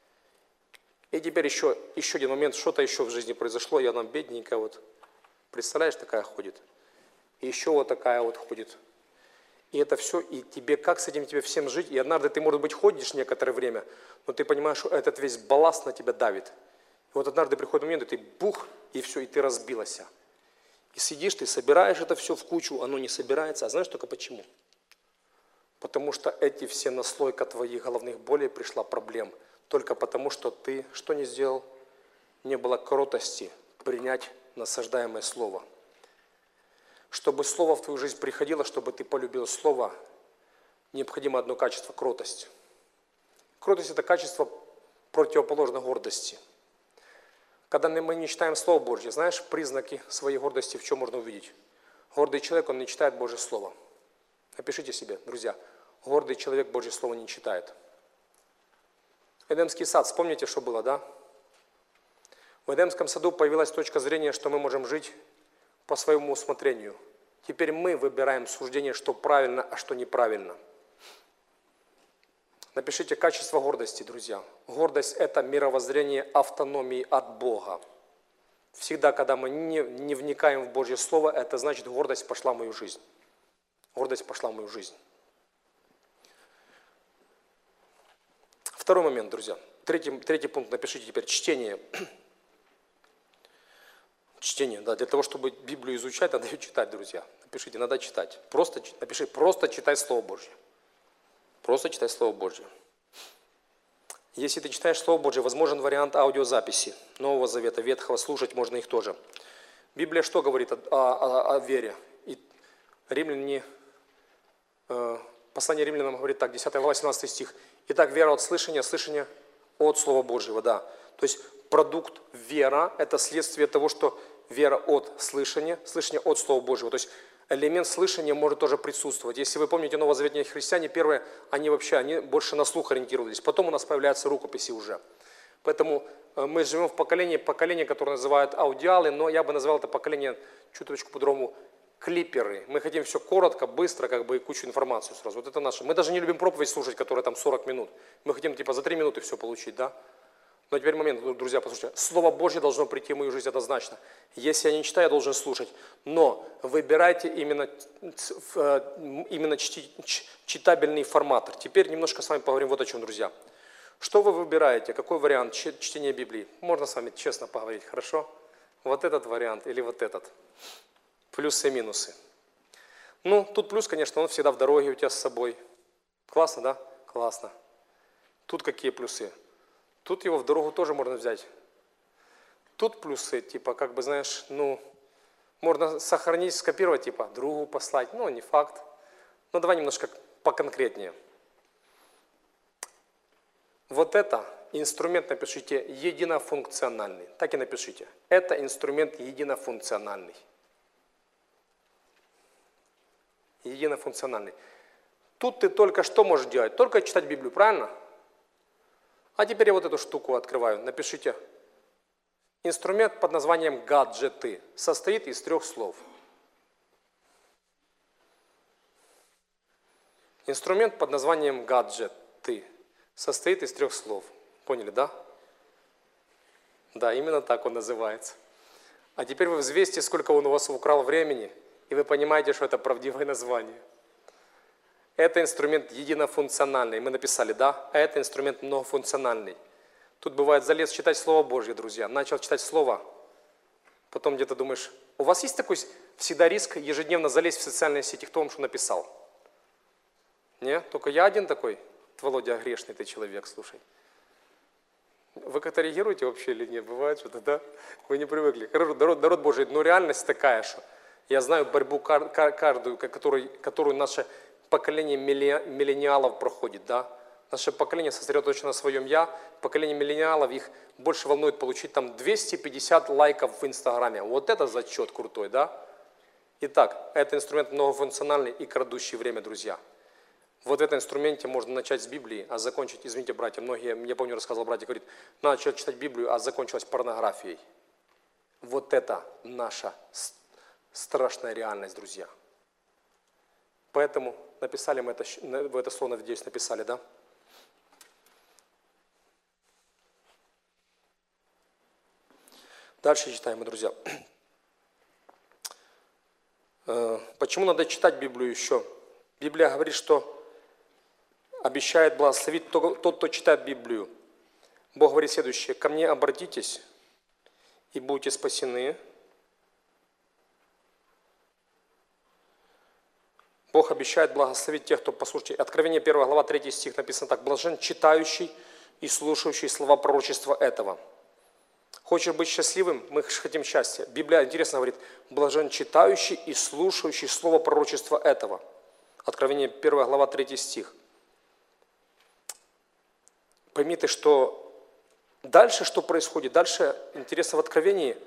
И теперь еще, еще один момент, что-то еще в жизни произошло, и она бедненькая вот. Представляешь, такая ходит. И еще вот такая вот ходит. И это все, и тебе, как с этим тебе всем жить? И однажды ты, может быть, ходишь некоторое время, но ты понимаешь, что этот весь балласт на тебя давит. И вот однажды приходит момент, и ты бух, и все, и ты разбилась. И сидишь, ты собираешь это все в кучу, оно не собирается. А знаешь только почему? Потому что эти все наслойка твоих головных болей пришла проблем. Только потому, что ты что не сделал? Не было кротости принять насаждаемое слово. Чтобы слово в твою жизнь приходило, чтобы ты полюбил слово, необходимо одно качество – кротость. Кротость – это качество противоположно гордости. Когда мы не читаем Слово Божье, знаешь, признаки своей гордости в чем можно увидеть? Гордый человек, он не читает Божье Слово. Напишите себе, друзья, гордый человек Божье Слово не читает. Эдемский сад, вспомните, что было, да? В Эдемском саду появилась точка зрения, что мы можем жить по своему усмотрению. Теперь мы выбираем суждение, что правильно, а что неправильно. Напишите качество гордости, друзья. Гордость – это мировоззрение автономии от Бога. Всегда, когда мы не, не вникаем в Божье Слово, это значит, гордость пошла в мою жизнь. Гордость пошла в мою жизнь. Второй момент, друзья. Третий, третий пункт напишите теперь. Чтение. Чтение, да, для того, чтобы Библию изучать, надо ее читать, друзья. Напишите, надо читать. Просто, напиши, просто читай Слово Божье. Просто читай Слово Божье. Если ты читаешь Слово Божье, возможен вариант аудиозаписи Нового Завета, Ветхого, слушать можно их тоже. Библия что говорит о, о, о вере? И Римляне, э, послание римлянам говорит так, десятая глава, семнадцатый стих. Итак, вера от слышания, слышание от Слова Божьего, да. То есть продукт вера – это следствие того, что вера от слышания, слышание от Слова Божьего. То есть элемент слышания может тоже присутствовать. Если вы помните, новозаветные христиане, первые, они вообще они больше на слух ориентировались. Потом у нас появляются рукописи уже. Поэтому мы живем в поколении, поколение, которое называют аудиалы, но я бы назвал это поколение чуточку по-другому клиперы. Мы хотим все коротко, быстро, как бы и кучу информации сразу. Вот это наше. Мы даже не любим проповедь слушать, которая там сорок минут. Мы хотим типа за три минуты все получить, да? Но теперь момент, друзья, послушайте. Слово Божье должно прийти в мою жизнь однозначно. Если я не читаю, я должен слушать. Но выбирайте именно, именно читабельный формат. Теперь немножко с вами поговорим вот о чем, друзья. Что вы выбираете? Какой вариант чтения Библии? Можно с вами честно поговорить, хорошо? Вот этот вариант или вот этот? Плюсы и минусы. Ну, тут плюс, конечно, он всегда в дороге у тебя с собой. Классно, да? Классно. Тут какие плюсы? Тут его в дорогу тоже можно взять. Тут плюсы, типа, как бы, знаешь, ну, можно сохранить, скопировать, типа, другу послать. Ну, не факт. Но давай немножко поконкретнее. Вот это инструмент напишите единофункциональный. Так и напишите. Это инструмент единофункциональный. Единофункциональный. Тут ты только что можешь делать? Только читать Библию, правильно? А теперь я вот эту штуку открываю. Напишите. Инструмент под названием гаджеты состоит из трех слов. Инструмент под названием гаджеты состоит из трех слов. Поняли, да? Да, именно так он называется. А теперь вы взвесьте, сколько он у вас украл времени, и вы понимаете, что это правдивое название. Это инструмент единофункциональный. Мы написали, да? А это инструмент многофункциональный. Тут бывает, залез читать Слово Божье, друзья. Начал читать Слово, потом где-то думаешь, у вас есть такой всегда риск ежедневно залезть в социальные сети, кто вам что написал? Нет? Только я один такой? Володя, грешный ты человек, слушай. Вы как-то реагируете вообще или нет? Бывает что-то, да? Вы не привыкли. Народ, народ Божий, но реальность такая, что я знаю борьбу каждую, которую, которую наше поколение миллениалов проходит, да? Наше поколение сосредоточено на своем «я», поколение миллениалов, их больше волнует получить там двести пятьдесят лайков в Инстаграме. Вот это зачет крутой, да? Итак, это инструмент многофункциональный и крадущий время, друзья. Вот в этом инструменте можно начать с Библии, а закончить, извините, братья, многие, я помню, рассказывал братья, говорит, начал читать Библию, а закончилось порнографией. Вот это наша страшная реальность, друзья. Поэтому написали мы это, в это слово, надеюсь, написали, да? Дальше читаем, друзья. Почему надо читать Библию еще? Библия говорит, что обещает благословить тот, кто читает Библию. Бог говорит следующее. «Ко мне обратитесь, и будете спасены». Бог обещает благословить тех, кто послушает. Откровение первая глава, третий стих написано так. «Блажен читающий и слушающий слова пророчества этого». Хочешь быть счастливым? Мы хотим счастья. Библия, интересно, говорит, «Блажен читающий и слушающий слово пророчества этого». Откровение первая глава, третий стих. Поймите, что дальше что происходит? Дальше, интересно, в Откровении,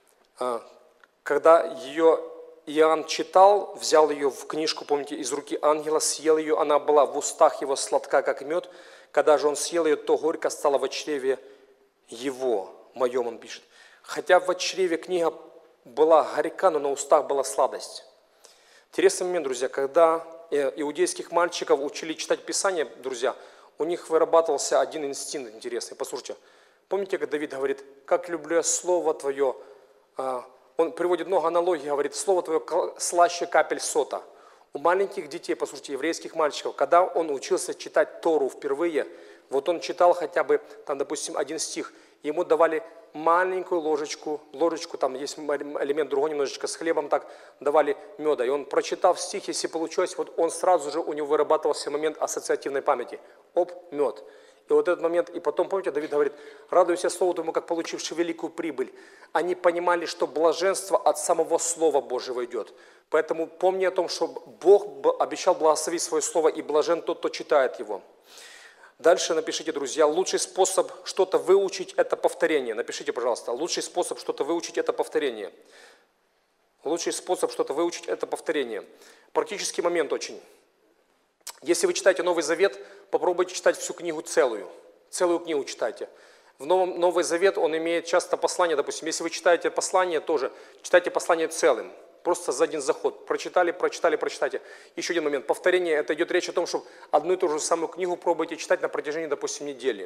когда ее Иоанн читал, взял ее в книжку, помните, из руки ангела, съел ее, она была в устах его сладка, как мед. Когда же он съел ее, то горько стало во чреве его, моем, он пишет. Хотя в чреве книга была горька, но на устах была сладость. Интересный момент, друзья, когда иудейских мальчиков учили читать Писание, друзья, у них вырабатывался один инстинкт интересный. Послушайте, помните, как Давид говорит, как люблю я Слово Твое, он приводит много аналогий, говорит, Слово Твое слаще капель сота. У маленьких детей, послушайте, еврейских мальчиков, когда он учился читать Тору впервые, вот он читал хотя бы, там, допустим, один стих, ему давали маленькую ложечку, ложечку, там есть элемент другой немножечко, с хлебом так давали меда. И он, прочитав стих, если получилось, вот он сразу же, у него вырабатывался момент ассоциативной памяти. Оп, мед. И вот этот момент, и потом, помните, Давид говорит, радуйся Слову Твоему, как получивший великую прибыль. Они понимали, что блаженство от самого Слова Божьего идет. Поэтому помни о том, что Бог обещал благословить свое Слово, и блажен тот, кто читает его. Дальше напишите, друзья, лучший способ что-то выучить – это повторение. Напишите, пожалуйста, лучший способ что-то выучить – это повторение. Лучший способ что-то выучить – это повторение. Практический момент очень. Если вы читаете Новый Завет, попробуйте читать всю книгу целую. Целую книгу читайте. В Новом, Новый Завет, он имеет часто послание, допустим, если вы читаете послание тоже, читайте послание целым. Просто за один заход. Прочитали, прочитали, прочитайте. Еще один момент. Повторение. Это идет речь о том, что одну и ту же самую книгу пробуйте читать на протяжении, допустим, недели.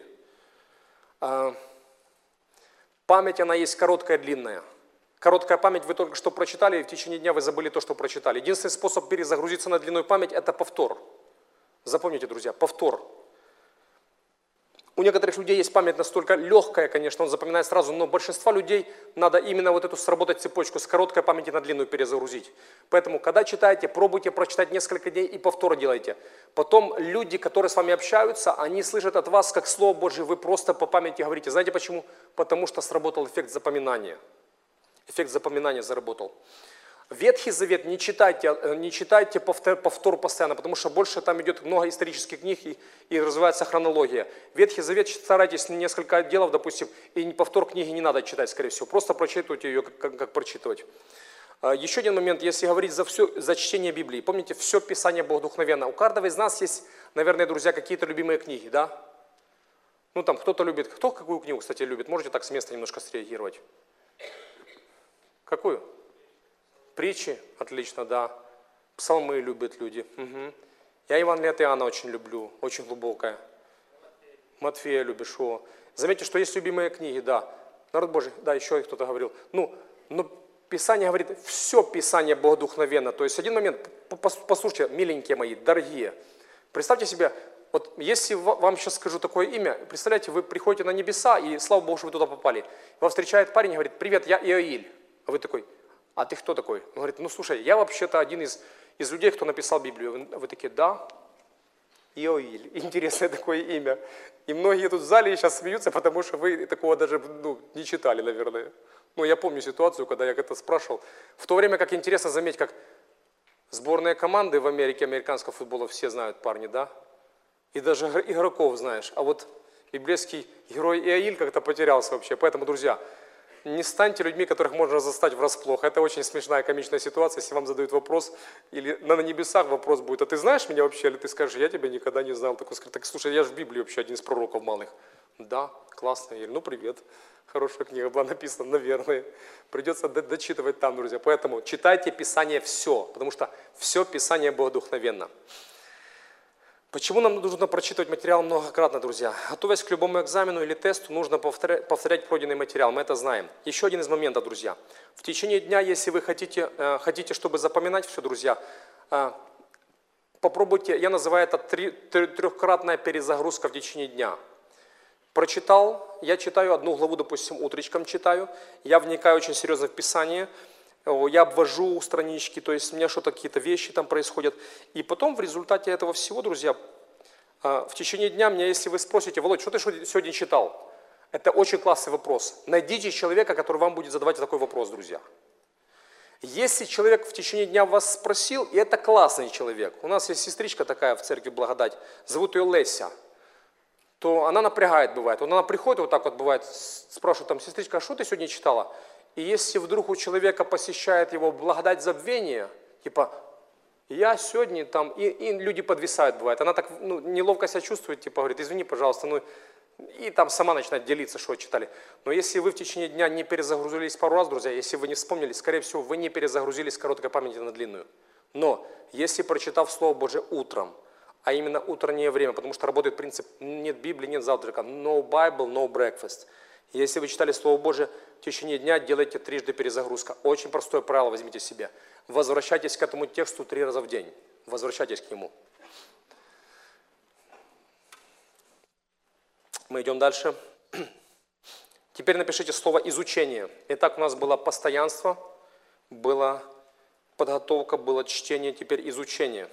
Память, она есть короткая, длинная. Короткая память вы только что прочитали, и в течение дня вы забыли то, что прочитали. Единственный способ перезагрузиться на длинную память – это повтор. Запомните, друзья, повтор. У некоторых людей есть память настолько легкая, конечно, он запоминает сразу, но большинство людей надо именно вот эту сработать цепочку с короткой памяти на длинную перезагрузить. Поэтому, когда читаете, пробуйте прочитать несколько дней и повтор делайте. Потом люди, которые с вами общаются, они слышат от вас, как Слово Божье, вы просто по памяти говорите. Знаете почему? Потому что сработал эффект запоминания. Эффект запоминания заработал. Ветхий Завет не читайте, не читайте повтор, повтор постоянно, потому что больше там идет много исторических книг и, и развивается хронология. Ветхий Завет старайтесь несколько отделов, допустим, и повтор книги не надо читать, скорее всего. Просто прочитывайте ее, как, как, как прочитывать. Еще один момент, если говорить за, все, за чтение Библии. Помните, все Писание Богодухновенно. У каждого из нас есть, наверное, друзья, какие-то любимые книги, да? Ну там кто-то любит, кто какую книгу, кстати, любит? Можете так с места немножко среагировать? Какую? Притчи? Отлично, да. Псалмы любят люди. Угу. Я Евангелие от Иоанна очень люблю, очень глубокое. Матфея любишь, о. Заметьте, что есть любимые книги, да. Народ Божий, да, еще кто-то говорил. Ну, но Писание говорит, все Писание Богодухновенно. То есть один момент, послушайте, миленькие мои, дорогие. Представьте себе, вот если вам сейчас скажу такое имя, представляете, вы приходите на небеса, и слава Богу, что вы туда попали. Вас встречает парень и говорит, привет, я Иоиль. А вы такой, а ты кто такой? Он говорит, ну слушай, я вообще-то один из, из людей, кто написал Библию. Вы, вы такие, да, Иоиль. Интересное такое имя. И многие тут в зале сейчас смеются, потому что вы такого даже ну, не читали, наверное. Ну, я помню ситуацию, когда я это спрашивал. В то время, как интересно заметить, как сборные команды в Америке американского футбола все знают парни, да? И даже игроков знаешь. А вот библейский герой Иоиль как-то потерялся вообще. Поэтому, друзья, не станьте людьми, которых можно застать врасплох. Это очень смешная, комичная ситуация, если вам задают вопрос, или на небесах вопрос будет, а ты знаешь меня вообще, или ты скажешь, я тебя никогда не знал. Такой скажет, так слушай, я же в Библии вообще один из пророков малых. Да, классно, Иоиль, ну привет. Хорошая книга была написана, наверное. Придется дочитывать там, друзья. Поэтому читайте Писание все, потому что все Писание Богодухновенно. Почему нам нужно прочитывать материал многократно, друзья? Готовясь к любому экзамену или тесту, нужно повторять, повторять пройденный материал, мы это знаем. Еще один из моментов, друзья. В течение дня, если вы хотите, э, хотите чтобы запоминать все, друзья, э, попробуйте, я называю это три, трехкратная перезагрузка в течение дня. Прочитал, я читаю одну главу, допустим, утречком читаю, я вникаю очень серьезно в Писание, я обвожу странички, то есть у меня что-то, какие-то вещи там происходят. И потом в результате этого всего, друзья, в течение дня меня, если вы спросите, Володь, что ты сегодня читал? Это очень классный вопрос. Найдите человека, который вам будет задавать такой вопрос, друзья. Если человек в течение дня вас спросил, и это классный человек, у нас есть сестричка такая в церкви Благодать, зовут ее Леся, то она напрягает, бывает. Она приходит, вот так вот бывает, спрашивает там, сестричка, а что ты сегодня читала? И если вдруг у человека посещает его благодать забвения, типа, я сегодня там, и, и люди подвисают, бывает. Она так ну, неловко себя чувствует, типа, говорит, извини, пожалуйста, ну, и там сама начинает делиться, что читали. Но если вы в течение дня не перезагрузились пару раз, друзья, если вы не вспомнили, скорее всего, вы не перезагрузились с короткой памяти на длинную. Но если, прочитав Слово Божие утром, а именно утреннее время, потому что работает принцип нет Библии, нет завтрака, no Bible, no breakfast. Если вы читали Слово Божие в течение дня, делайте трижды перезагрузка. Очень простое правило, возьмите себе. Возвращайтесь к этому тексту три раза в день. Возвращайтесь к нему. Мы идем дальше. Теперь напишите слово «изучение». Итак, у нас было постоянство, была подготовка, было чтение, теперь изучение.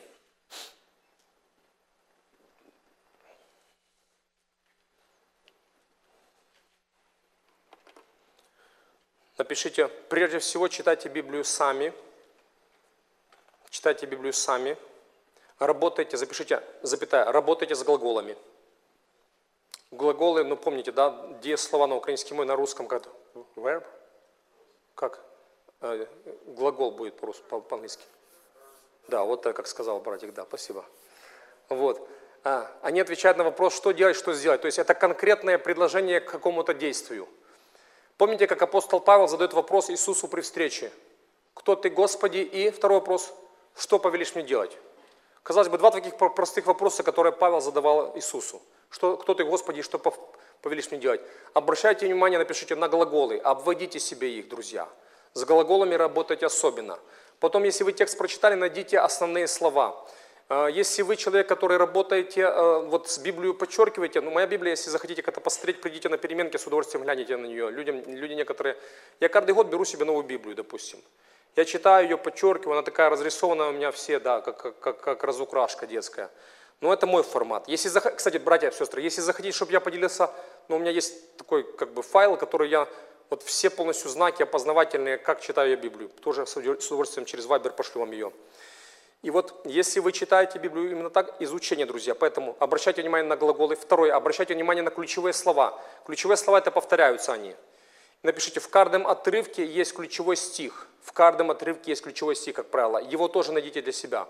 Напишите, прежде всего, читайте Библию сами. Читайте Библию сами. Работайте, запишите, запятая, работайте с глаголами. Глаголы, ну помните, да, где слова на украинском и на русском, как verb? Как? Э, глагол будет по-английски. Да, вот так, как сказал братик, да, спасибо. Вот. А, они отвечают на вопрос, что делать, что сделать. То есть это конкретное предложение к какому-то действию. Помните, как апостол Павел задает вопрос Иисусу при встрече? Кто ты, Господи? И второй вопрос, что повелишь мне делать? Казалось бы, два таких простых вопроса, которые Павел задавал Иисусу. Что, кто ты, Господи, и что повелишь мне делать? Обращайте внимание, напишите на глаголы, обводите себе их, друзья. С глаголами работать особенно. Потом, если вы текст прочитали, найдите основные слова. Если вы человек, который работаете, вот с Библией подчеркиваете, ну моя Библия, если захотите как-то посмотреть, придите на переменки, с удовольствием глянете на нее. Людям, люди некоторые, я каждый год беру себе новую Библию, допустим. Я читаю ее, подчеркиваю, она такая разрисованная у меня все, да, как, как, как разукрашка детская. Но это мой формат. Если, кстати, братья и сестры, если захотите, чтобы я поделился, ну, у меня есть такой как бы файл, который я вот все полностью знаки опознавательные, как читаю я Библию. Тоже с удовольствием через Вайбер пошлю вам ее. И вот если вы читаете Библию именно так, изучение, друзья, поэтому обращайте внимание на глаголы. Второе, обращайте внимание на ключевые слова. Ключевые слова, это повторяются они. Напишите, в каждом отрывке есть ключевой стих. В каждом отрывке есть ключевой стих, как правило. Его тоже найдите для себя.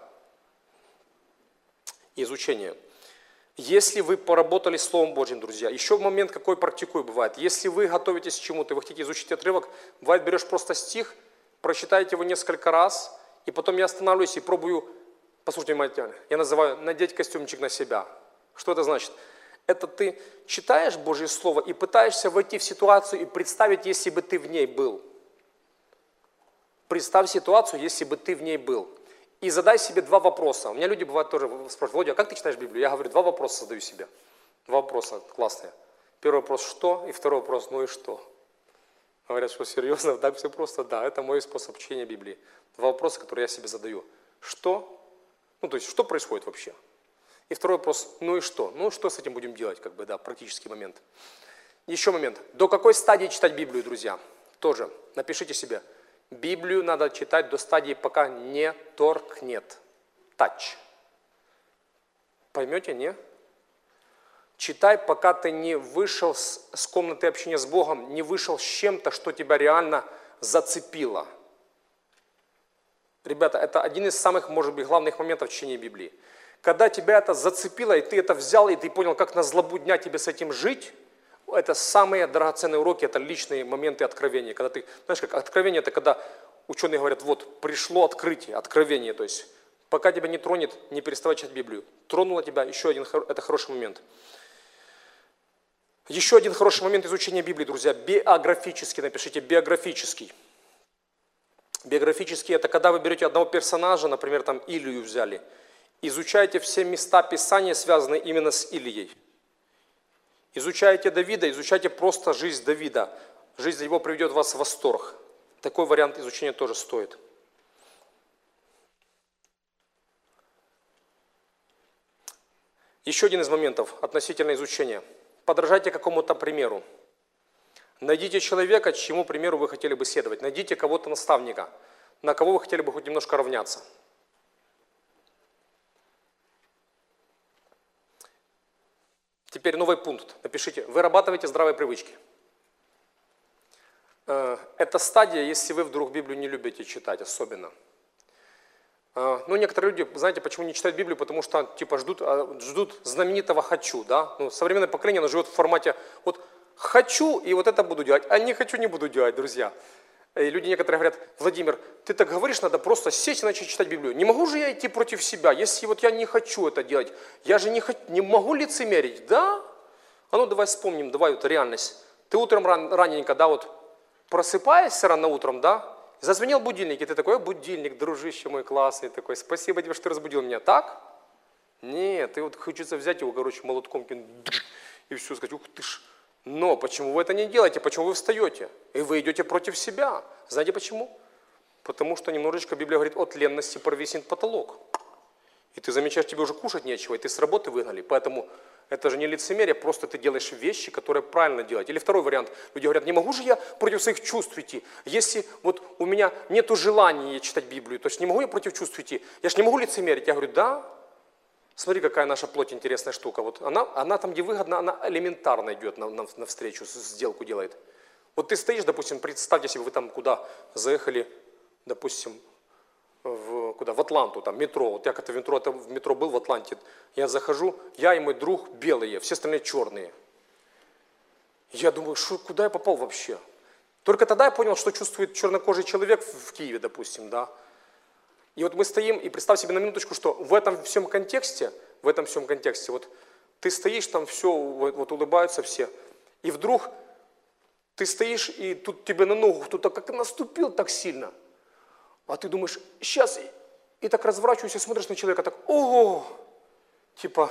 Изучение. Если вы поработали с Словом Божьим, друзья, еще момент какой практикую бывает. Если вы готовитесь к чему-то, вы хотите изучить отрывок, бывает, берешь просто стих, прочитаете его несколько раз, и потом я останавливаюсь и пробую, послушайте внимательно, я называю «надеть костюмчик на себя». Что это значит? Это ты читаешь Божье Слово и пытаешься войти в ситуацию и представить, если бы ты в ней был. Представь ситуацию, если бы ты в ней был. И задай себе два вопроса. У меня люди бывают тоже спрашивают: Володя, а как ты читаешь Библию? Я говорю, два вопроса задаю себе. Два вопроса классные. Первый вопрос, что? И второй вопрос, ну и что? Говорят, что серьезно, так все просто. Да, это мой способ чтения Библии. Два вопроса, которые я себе задаю. Что? Ну, то есть, что происходит вообще? И второй вопрос, ну и что? Ну, что с этим будем делать, как бы, да, практический момент. Еще момент. До какой стадии читать Библию, друзья? Тоже напишите себе. Библию надо читать до стадии, пока не торкнет. Тач. Поймете, не? Читай, пока ты не вышел с, с комнаты общения с Богом, не вышел с чем-то, что тебя реально зацепило. Ребята, это один из самых, может быть, главных моментов в чтении Библии. Когда тебя это зацепило, и ты это взял, и ты понял, как на злобу дня тебе с этим жить, это самые драгоценные уроки, это личные моменты откровения. Когда ты, знаешь, как откровение, это когда ученые говорят, вот, пришло открытие, откровение, то есть, пока тебя не тронет, не переставай читать Библию. Тронуло тебя, еще один, это хороший момент. Еще один хороший момент изучения Библии, друзья, биографический, напишите, биографический. Биографический, это когда вы берете одного персонажа, например, там Илию взяли, изучаете все места Писания, связанные именно с Илией. Изучаете Давида, изучайте просто жизнь Давида. Жизнь его приведет вас в восторг. Такой вариант изучения тоже стоит. Еще один из моментов относительно изучения. Подражайте какому-то примеру. Найдите человека, чьему примеру вы хотели бы следовать. Найдите кого-то наставника, на кого вы хотели бы хоть немножко равняться. Теперь новый пункт. Напишите, вырабатывайте здравые привычки. Это стадия, если вы вдруг Библию не любите читать, особенно. Ну, некоторые люди, знаете, почему не читают Библию? Потому что, типа, ждут, ждут знаменитого «хочу», да? Ну, современное поколение, оно живет в формате вот «хочу» и вот это буду делать, а не «хочу» не буду делать, друзья. И люди некоторые говорят: Владимир, ты так говоришь, надо просто сесть и начать читать Библию. Не могу же я идти против себя, если вот я не хочу это делать, я же не, хочу, не могу лицемерить, да? А ну давай вспомним, давай вот реальность. Ты утром ран, раненько, да, вот просыпаешься рано утром, да, зазвенел будильник, и ты такой: будильник, дружище мой классный, такой, спасибо тебе, что ты разбудил меня, так? Нет, ты вот хочется взять его, короче, молотком, и все, сказать: ух ты ж. Но почему вы это не делаете? Почему вы встаете? И вы идете против себя. Знаете почему? Потому что немножечко Библия говорит, от ленности провиснет потолок. И ты замечаешь, тебе уже кушать нечего, и ты с работы выгнали. Поэтому это же не лицемерие, просто ты делаешь вещи, которые правильно делать. Или второй вариант. Люди говорят: не могу же я против своих чувств идти. Если вот у меня нет желания читать Библию, то есть не могу я против чувств идти. Я же не могу лицемерить. Я говорю: да. Смотри, какая наша плоть интересная штука. Вот она, она там, где выгодно, она элементарно идет на, на, навстречу, сделку делает. Вот ты стоишь, допустим, представьте себе, вы там куда заехали, допустим, в, куда, в Атланту, там метро. Вот я как-то в метро, в метро был в Атланте. Я захожу, я и мой друг белые, все остальные черные. Я думаю, шо, куда я попал вообще? Только тогда я понял, что чувствует чернокожий человек в, в Киеве, допустим, да. И вот мы стоим, и представь себе на минуточку, что в этом всем контексте, в этом всем контексте, вот ты стоишь, там все, вот, вот улыбаются все, и вдруг ты стоишь, и тут тебе на ногу кто-то как наступил так сильно, а ты думаешь, сейчас, и, и так разворачиваешься, смотришь на человека, так, ого, типа,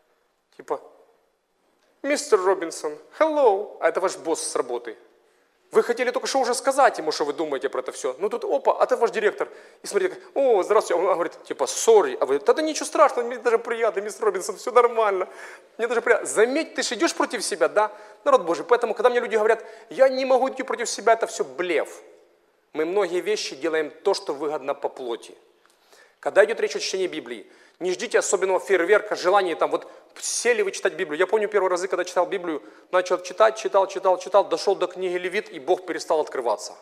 типа, мистер Робинсон, hello, а это ваш босс с работы. Вы хотели только что уже сказать ему, что вы думаете про это все. Ну тут, опа, а ты ваш директор. И смотрите, о, здравствуйте. Он говорит, типа, сори. А вы, да ничего страшного, мне даже приятно, мисс Робинсон, все нормально. Мне даже приятно. Заметь, ты же идешь против себя, да? Народ Божий. Поэтому, когда мне люди говорят, я не могу идти против себя, это все блеф. Мы многие вещи делаем то, что выгодно по плоти. Когда идет речь о чтении Библии, не ждите особенного фейерверка, желания, там вот сели вы читать Библию. Я помню первые разы, когда читал Библию, начал читать, читал, читал, читал, дошел до книги Левит, и Бог перестал открываться.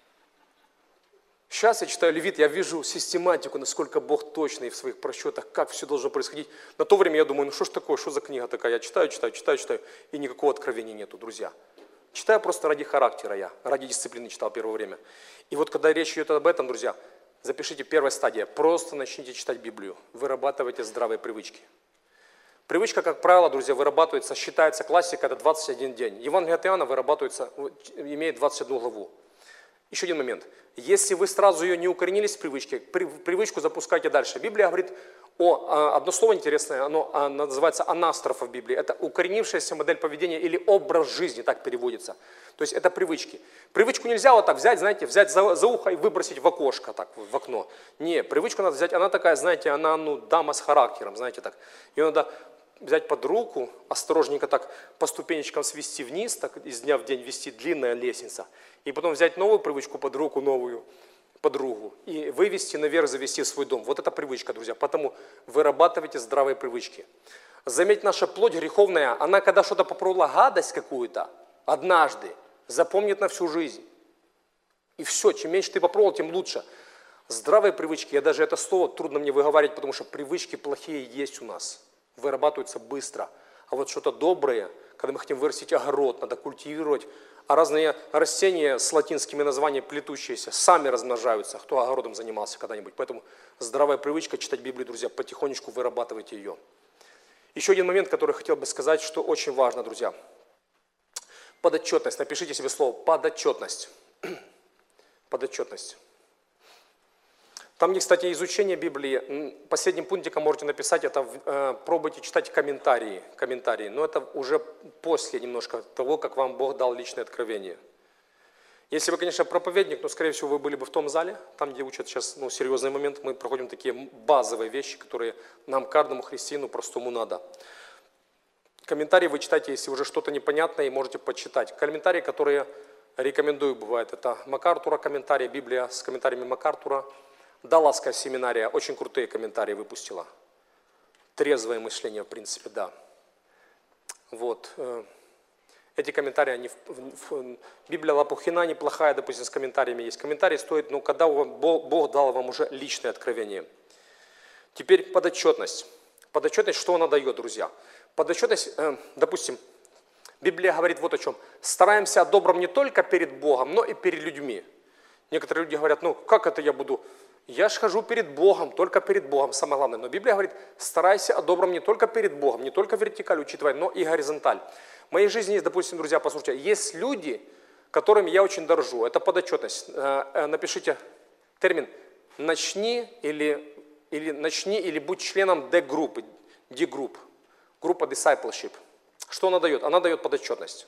Сейчас я читаю Левит, я вижу систематику, насколько Бог точный в своих просчетах, как все должно происходить. На то время я думаю, ну что ж такое, что за книга такая? Я читаю, читаю, читаю, читаю, и никакого откровения нету, друзья. Читаю просто ради характера я, ради дисциплины читал первое время. И вот когда речь идет об этом, друзья, запишите первая стадия. Просто начните читать Библию. Вырабатывайте здравые привычки. Привычка, как правило, друзья, вырабатывается, считается классика, это двадцать один день. Евангелие от Иоанна вырабатывается, имеет двадцать одну главу. Еще один момент. Если вы сразу ее не укоренились в привычке, привычку запускайте дальше. Библия говорит о, одно слово интересное, оно называется анастрофа в Библии. Это укоренившаяся модель поведения или образ жизни, так переводится. То есть это привычки. Привычку нельзя вот так взять, знаете, взять за, за ухо и выбросить в окошко, так, в окно. Не, привычку надо взять, она такая, знаете, она, ну, дама с характером, знаете, так. Ее надо взять под руку, осторожненько так по ступенечкам свести вниз, так из дня в день вести длинная лестница. И потом взять новую привычку под руку, новую подругу. И вывести наверх, завести в свой дом. Вот это привычка, друзья. Поэтому вырабатывайте здравые привычки. Заметьте, наша плоть греховная, она когда что-то попробовала, гадость какую-то, однажды, запомнит на всю жизнь. И все, чем меньше ты попробовал, тем лучше. Здравые привычки, я даже это слово трудно мне выговаривать, потому что привычки плохие есть у нас. Вырабатываются быстро. А вот что-то доброе, когда мы хотим вырастить огород, надо культивировать, а разные растения с латинскими названиями плетущиеся сами размножаются, кто огородом занимался когда-нибудь. Поэтому здравая привычка читать Библию, друзья, потихонечку вырабатывайте ее. Еще один момент, который хотел бы сказать, что очень важно, друзья. Подотчетность. Напишите себе слово подотчетность. Подотчетность. Там, где, кстати, изучение Библии, последним пунктиком можете написать, это э, пробуйте читать комментарии, комментарии, но это уже после немножко того, как вам Бог дал личное откровение. Если вы, конечно, проповедник, но, скорее всего, вы были бы в том зале, там, где учат сейчас, ну, серьезный момент, мы проходим такие базовые вещи, которые нам, каждому христианину, простому надо. Комментарии вы читайте, если уже что-то непонятное, и можете почитать. Комментарии, которые рекомендую, бывает, это МакАртура комментарии, Библия с комментариями МакАртура. Далласская семинария очень крутые комментарии выпустила. Трезвое мышление, в принципе, да. Вот. Эти комментарии, они в, в, Библия Лопухина неплохая, допустим, с комментариями есть. Комментарии стоят, ну, когда Бог, Бог дал вам уже личное откровение. Теперь подотчетность. Подотчетность, что она дает, друзья? Подотчетность, э, допустим, Библия говорит вот о чем. Стараемся о добром не только перед Богом, но и перед людьми. Некоторые люди говорят, ну, как это я буду... Я ж хожу перед Богом, только перед Богом, самое главное. Но Библия говорит, старайся о добром не только перед Богом, не только вертикаль учитывая, но и горизонталь. В моей жизни есть, допустим, друзья, послушайте, есть люди, которыми я очень дорожу. Это подотчетность. Напишите термин «начни» или, или «начни» или «будь членом D-группы», D-групп, группа discipleship. Что она дает? Она дает подотчетность.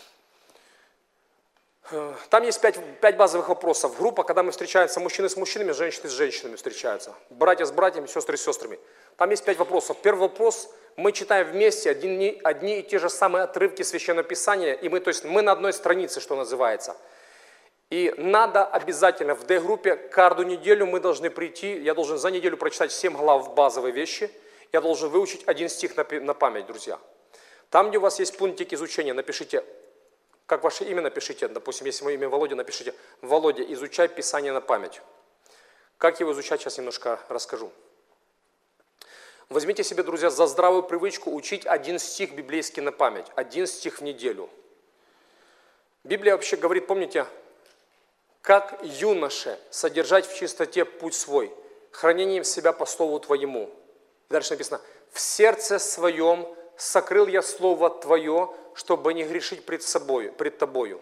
Там есть пять, пять базовых вопросов. Группа, когда мы встречаемся, мужчины с мужчинами, женщины с женщинами встречаются. Братья с братьями, сестры с сестрами. Там есть пять вопросов. Первый вопрос, мы читаем вместе одни, одни и те же самые отрывки Священного Писания, и мы, то есть мы на одной странице, что называется. И надо обязательно в D-группе каждую неделю мы должны прийти, я должен за неделю прочитать семь глав базовой вещи, я должен выучить один стих на, на память, друзья. Там, где у вас есть пунктик изучения, напишите, как ваше имя, напишите, допустим, если мое имя Володя, напишите, Володя, изучай Писание на память. Как его изучать, сейчас немножко расскажу. Возьмите себе, друзья, за здравую привычку учить один стих библейский на память, один стих в неделю. Библия вообще говорит, помните, как юноше содержать в чистоте путь свой, хранением себя по слову твоему. Дальше написано, в сердце своем сокрыл я слово твое, чтобы не грешить пред собой, пред тобою.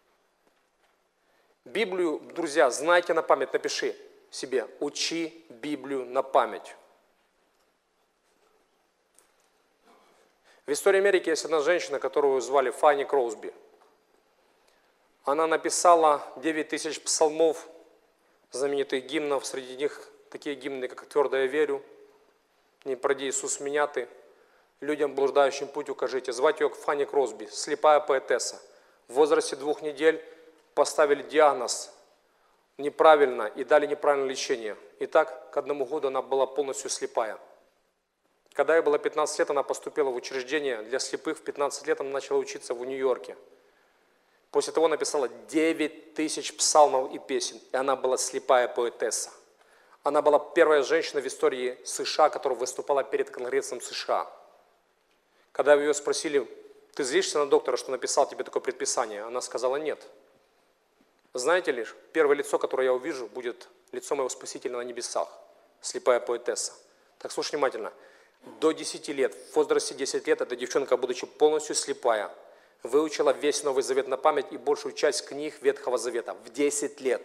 Библию, друзья, знайте на память, напиши себе, учи Библию на память. В истории Америки есть одна женщина, которую звали Фанни Кроусби. Она написала девять тысяч псалмов, знаменитых гимнов, среди них такие гимны, как «Твердо я верю», «Не проди, Иисус, меня ты», «Людям, блуждающим путь укажите». Звать ее Фанни Кросби, слепая поэтесса. В возрасте двух недель поставили диагноз неправильно и дали неправильное лечение. И так к одному году она была полностью слепая. Когда ей было пятнадцать лет, она поступила в учреждение для слепых. В пятнадцать лет она начала учиться в Нью-Йорке. После того написала девять тысяч псалмов и песен, и она была слепая поэтесса. Она была первая женщина в истории США, которая выступала перед Конгрессом США. Когда ее спросили, ты злишься на доктора, что написал тебе такое предписание? Она сказала, нет. Знаете ли, первое лицо, которое я увижу, будет лицо моего Спасителя на небесах, слепая поэтесса. Так слушай внимательно. До десяти лет, в возрасте десяти лет, эта девчонка, будучи полностью слепая, выучила весь Новый Завет на память и большую часть книг Ветхого Завета. В десять лет.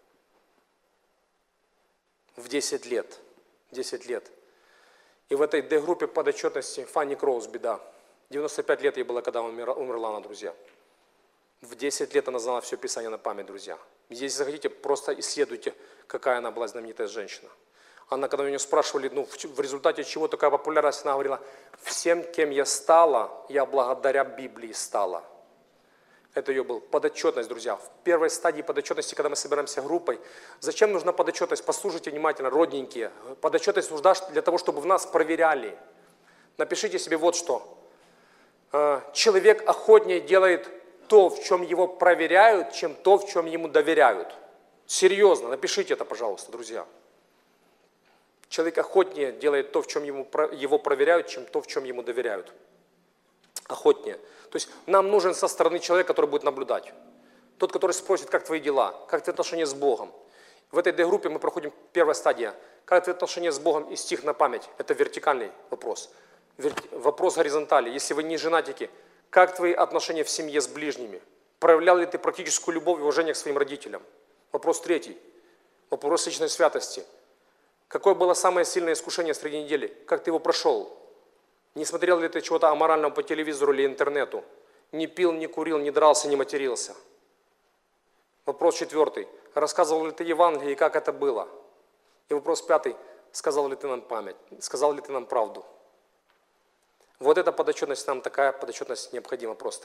В десять лет. десять лет. И в этой D-группе подотчетности Фанни Кросби, да. девяносто пять лет ей было, когда умерла она, друзья. В десять лет она знала все Писание на память, друзья. Если захотите, просто исследуйте, какая она была знаменитая женщина. Она, когда у нее спрашивали, ну, в результате чего такая популярность, она говорила, всем, кем я стала, я благодаря Библии стала. Это ее был подотчетность, друзья. В первой стадии подотчетности, когда мы собираемся группой, зачем нужна подотчетность? Послушайте внимательно, родненькие. Подотчетность нужна для того, чтобы в нас проверяли. Напишите себе вот что. Человек охотнее делает то, в чем его проверяют, чем то, в чем ему доверяют. Серьезно, напишите это, пожалуйста, друзья. Человек охотнее делает то, в чем ему, его проверяют, чем то, в чем ему доверяют. Охотнее. То есть нам нужен со стороны человек, который будет наблюдать. Тот, который спросит, как твои дела, как твои отношения с Богом. В этой D-группе мы проходим первая стадия. Как твои отношения с Богом и стих на память. Это вертикальный вопрос. Вопрос горизонтали. Если вы не женатики, как твои отношения в семье с ближними? Проявлял ли ты практическую любовь и уважение к своим родителям? Вопрос третий. Вопрос личной святости. Какое было самое сильное искушение среди недели? Как ты его прошел? Не смотрел ли ты чего-то аморального по телевизору или интернету? Не пил, не курил, не дрался, не матерился? Вопрос четвертый. Рассказывал ли ты Евангелие и как это было? И вопрос пятый. Сказал ли ты нам память? Сказал ли ты нам правду? Вот эта подотчетность нам, такая подотчетность необходима просто.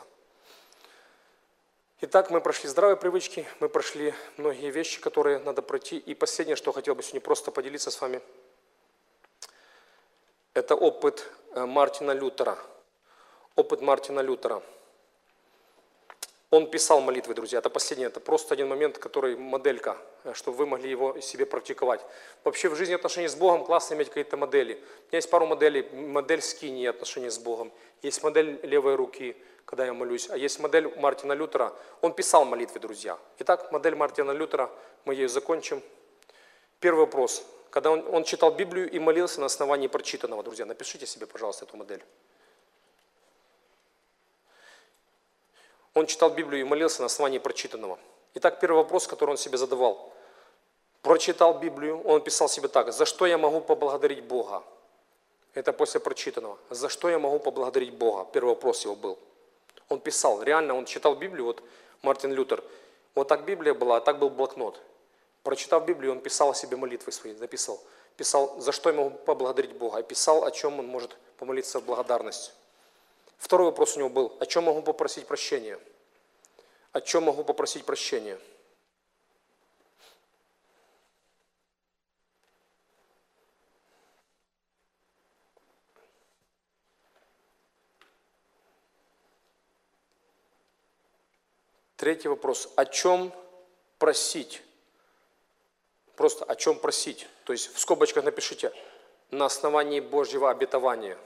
Итак, мы прошли здравые привычки, мы прошли многие вещи, которые надо пройти. И последнее, что хотел бы сегодня просто поделиться с вами, это опыт Мартина Лютера. Опыт Мартина Лютера. Он писал молитвы, друзья. Это последнее, это просто один момент, который моделька, чтобы вы могли его себе практиковать. Вообще в жизни отношений с Богом классно иметь какие-то модели. У меня есть пару моделей. Модель скинии, отношения с Богом. Есть модель левой руки, когда я молюсь. А есть модель Мартина Лютера. Он писал молитвы, друзья. Итак, модель Мартина Лютера, мы ее закончим. Первый вопрос. Когда он, он читал Библию и молился на основании прочитанного, друзья, напишите себе, пожалуйста, эту модель. Он читал Библию и молился на основании прочитанного. Итак, первый вопрос, который он себе задавал. Прочитал Библию, он писал себе так. За что я могу поблагодарить Бога? Это после прочитанного. За что я могу поблагодарить Бога? Первый вопрос его был. Он писал, реально, он читал Библию, вот Мартин Лютер. Вот так Библия была, а так был блокнот. Прочитав Библию, он писал себе молитвы свои, записывал. Писал, за что я могу поблагодарить Бога. И писал, о чем он может помолиться в благодарность. Второй вопрос у него был, о чем могу попросить прощения? О чем могу попросить прощения? Третий вопрос, о чем просить? Просто о чем просить? То есть в скобочках напишите, на основании Божьего обетования.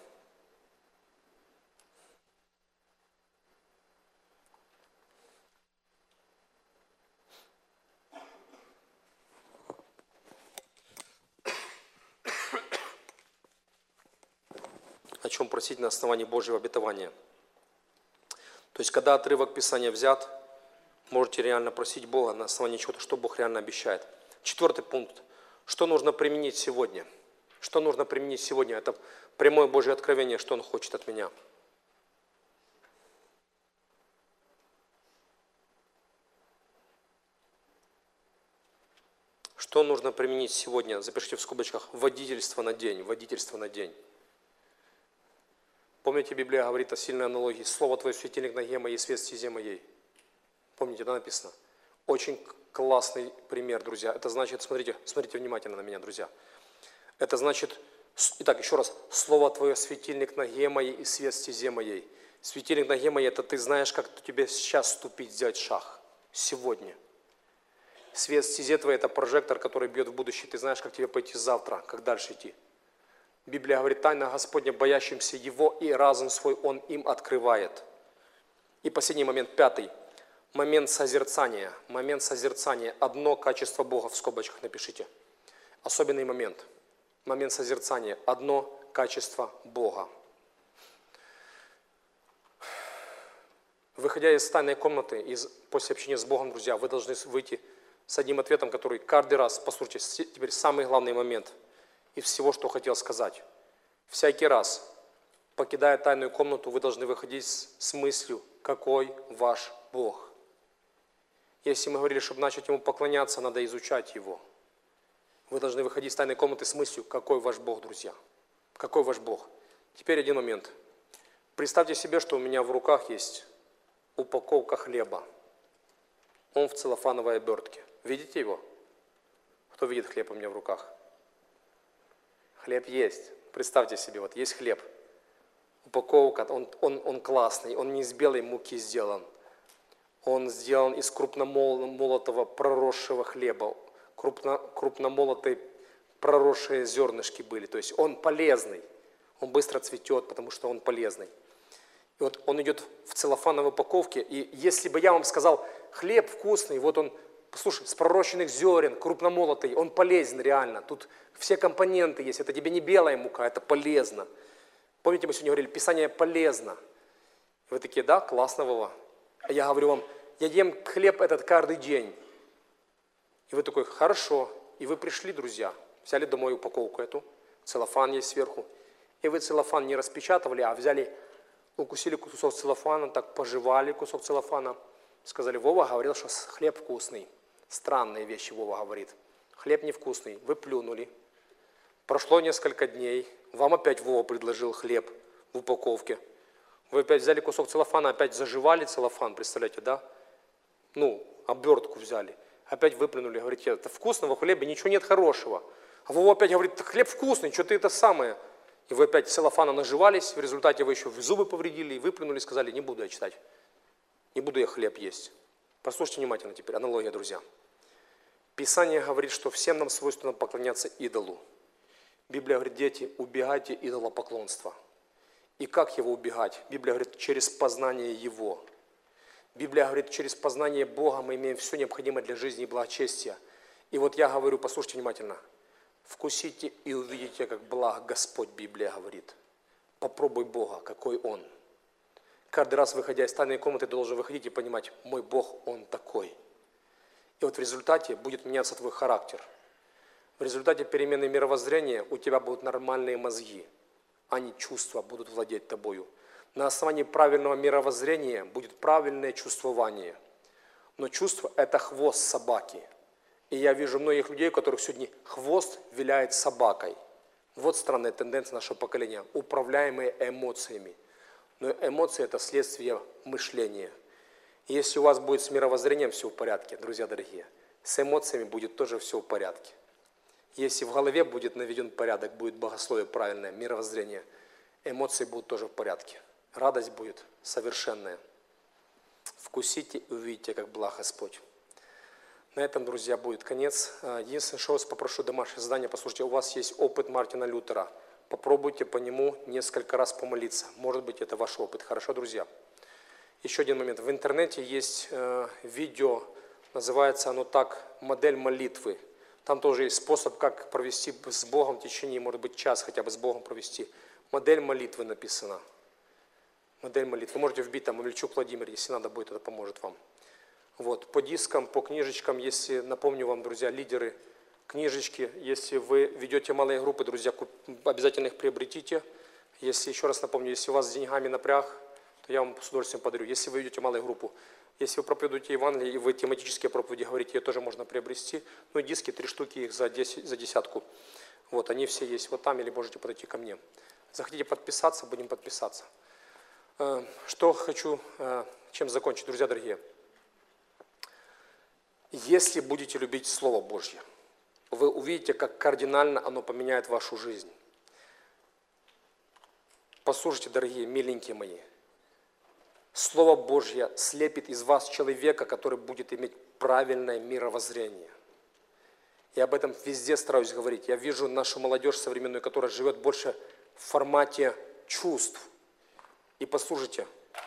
О чем просить на основании Божьего обетования. То есть, когда отрывок Писания взят, можете реально просить Бога на основании чего-то, что Бог реально обещает. Четвертый пункт. Что нужно применить сегодня? Что нужно применить сегодня? Это прямое Божье откровение, что Он хочет от меня. Что нужно применить сегодня? Запишите в скобочках водительство на день, водительство на день. Помните, Библия говорит о сильной аналогии. Слово твое светильник ноге моей, свет стезе моей. Помните, да, написано? Очень классный пример, друзья. Это значит, смотрите, смотрите внимательно на меня, друзья. Это значит, итак, еще раз. Слово твое светильник ноге моей и свет стезе моей. Светильник ноге моей, это ты знаешь, как тебе сейчас ступить, сделать шаг. Сегодня. Свет стезе твоей, это прожектор, который бьет в будущее. Ты знаешь, как тебе пойти завтра, как дальше идти. Библия говорит, тайна Господня, боящимся Его, и разум свой Он им открывает. И последний момент, пятый. Момент созерцания. Момент созерцания. Одно качество Бога в скобочках напишите. Особенный момент. Момент созерцания. Одно качество Бога. Выходя из тайной комнаты, из, после общения с Богом, друзья, вы должны выйти с одним ответом, который каждый раз, послушайте, теперь самый главный момент из всего, что хотел сказать. Всякий раз, покидая тайную комнату, вы должны выходить с, с мыслью, какой ваш Бог. Если мы говорили, чтобы начать Ему поклоняться, надо изучать Его. Вы должны выходить из тайной комнаты с мыслью, какой ваш Бог, друзья. Какой ваш Бог. Теперь один момент. Представьте себе, что у меня в руках есть упаковка хлеба. Он в целлофановой обертке. Видите его? Кто видит хлеб у меня в руках? Хлеб есть. Представьте себе, вот есть хлеб. Упаковка, он, он, он классный, он не из белой муки сделан. Он сделан из крупномолотого проросшего хлеба. Крупно, крупномолотые проросшие зернышки были. То есть он полезный. Он быстро цветет, потому что он полезный. И вот он идет в целлофановой упаковке. И если бы я вам сказал, хлеб вкусный, вот он, послушай, с пророщенных зерен, крупномолотый, он полезен реально. Тут все компоненты есть. Это тебе не белая мука, это полезно. Помните, мы сегодня говорили, Писание полезно. И вы такие, да, классно, Вова. А я говорю вам, я ем хлеб этот каждый день. И вы такой, хорошо. И вы пришли, друзья, взяли домой упаковку эту, целлофан есть сверху. И вы целлофан не распечатывали, а взяли, укусили кусок целлофана, так пожевали кусок целлофана. Сказали, Вова говорил, что хлеб вкусный. Странные вещи Вова говорит. Хлеб невкусный. Вы плюнули. Прошло несколько дней. Вам опять Вова предложил хлеб в упаковке. Вы опять взяли кусок целлофана, опять заживали целлофан, представляете, да? Ну, обертку взяли. Опять выплюнули, говорите, это вкусного хлеба, ничего нет хорошего. А Вова опять говорит, хлеб вкусный, что ты это самое. И вы опять целлофаном наживались, в результате вы еще зубы повредили, и выплюнули, сказали, не буду я читать. Не буду я хлеб есть. Послушайте внимательно теперь, аналогия, друзья. Писание говорит, что всем нам свойственно поклоняться идолу. Библия говорит, дети, убегайте идолопоклонства. И как его убегать? Библия говорит, через познание Его. Библия говорит, через познание Бога мы имеем все необходимое для жизни и благочестия. И вот я говорю, послушайте внимательно. Вкусите и увидите, как благ Господь, Библия говорит. Попробуй Бога, какой Он. Каждый раз, выходя из тайной комнаты, ты должен выходить и понимать, мой Бог, Он такой. И вот в результате будет меняться твой характер. В результате перемены мировоззрения у тебя будут нормальные мозги, а не чувства будут владеть тобою. На основании правильного мировоззрения будет правильное чувствование. Но чувство – это хвост собаки. И я вижу многих людей, у которых сегодня хвост виляет собакой. Вот странная тенденция нашего поколения, управляемые эмоциями. Но эмоции – это следствие мышления. И если у вас будет с мировоззрением все в порядке, друзья дорогие, с эмоциями будет тоже все в порядке. Если в голове будет наведен порядок, будет богословие правильное, мировоззрение, эмоции будут тоже в порядке. Радость будет совершенная. Вкусите и увидите, как благ Господь. На этом, друзья, будет конец. Единственное, что я вас попрошу, домашнее задание, послушайте, у вас есть опыт Мартина Лютера. Попробуйте по нему несколько раз помолиться. Может быть, это ваш опыт. Хорошо, друзья? Еще один момент. В интернете есть э, видео, называется оно так, «Модель молитвы». Там тоже есть способ, как провести с Богом в течение, может быть, час хотя бы с Богом провести. Модель молитвы написана. Модель молитвы. Вы можете вбить там Мельчук Владимир, если надо будет, это поможет вам. Вот, по дискам, по книжечкам, если, напомню вам, друзья, лидеры, книжечки, если вы ведете малые группы, друзья, обязательно их приобретите. Если, еще раз напомню, если у вас с деньгами напряг, то я вам с удовольствием подарю. Если вы ведете малую группу, Если вы проповедуете Евангелие, и вы тематические проповеди говорите, ее тоже можно приобрести. Ну, диски, три штуки, их за, десять, за десятку. Вот, они все есть вот там, или можете подойти ко мне. Захотите подписаться, будем подписаться. Что хочу, чем закончить, друзья дорогие. Если будете любить Слово Божье, вы увидите, как кардинально оно поменяет вашу жизнь. Послушайте, дорогие, миленькие мои. Слово Божье слепит из вас человека, который будет иметь правильное мировоззрение. Я об этом везде стараюсь говорить. Я вижу нашу молодежь современную, которая живет больше в формате чувств. И послушайте,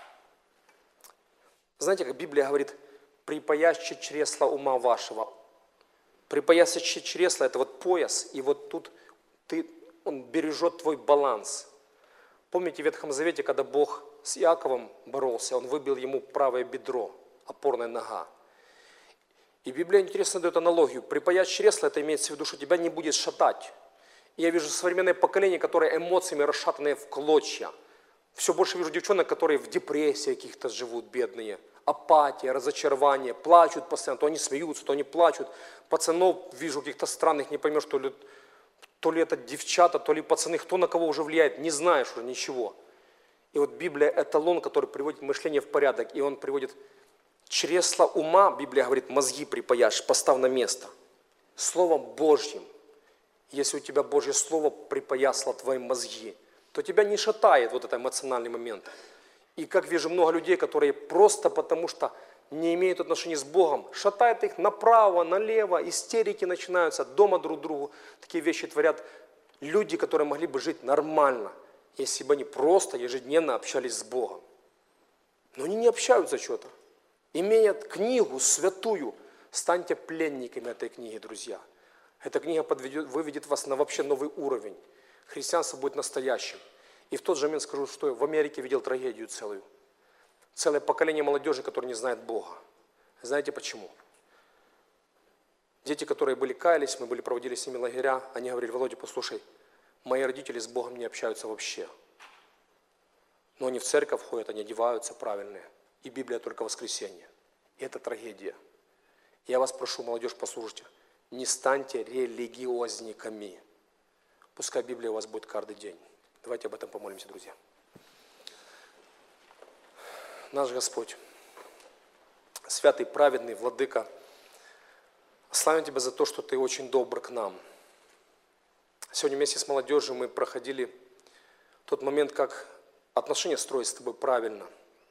знаете, как Библия говорит, припаяще чресла ума вашего. Припаяще чресла – это вот пояс, и вот тут ты, он бережет твой баланс. Помните в Ветхом Завете, когда Бог с Иаковом боролся, он выбил ему правое бедро, опорная нога. И Библия интересно дает аналогию. Припаять чресло, это имеется в виду, что тебя не будет шатать. И я вижу современное поколение, которое эмоциями расшатанное в клочья. Все больше вижу девчонок, которые в депрессии каких-то живут, бедные. Апатия, разочарование, плачут постоянно. То они смеются, то они плачут. Пацанов вижу каких-то странных, не поймешь, то ли, то ли это девчата, то ли пацаны, кто на кого уже влияет, не знаешь уже ничего. И вот Библия – эталон, который приводит мышление в порядок, и он приводит чресла ума, Библия говорит, мозги припаяшь, поставь на место. Словом Божьим, если у тебя Божье Слово припоясло твои мозги, то тебя не шатает вот этот эмоциональный момент. И как вижу много людей, которые просто потому что не имеют отношения с Богом, шатает их направо, налево, истерики начинаются, дома друг другу. Такие вещи творят люди, которые могли бы жить нормально, если бы они просто ежедневно общались с Богом. Но они не общаются что-то. Имея книгу святую, станьте пленниками этой книги, друзья. Эта книга подведет, выведет вас на вообще новый уровень. Христианство будет настоящим. И в тот же момент скажу, что я в Америке видел трагедию целую. Целое поколение молодежи, которое не знает Бога. Знаете почему? Дети, которые были каялись, мы были проводили с ними лагеря, они говорили: Володя, послушай, мои родители с Богом не общаются вообще. Но они в церковь ходят, они одеваются правильные. И Библия только воскресенье. И это трагедия. Я вас прошу, молодежь, послушайте, не станьте религиозниками. Пускай Библия у вас будет каждый день. Давайте об этом помолимся, друзья. Наш Господь, святый, праведный, владыка, славим Тебя за то, что Ты очень добр к нам. Сегодня вместе с молодежью мы проходили тот момент, как отношения строить с Тобой правильно.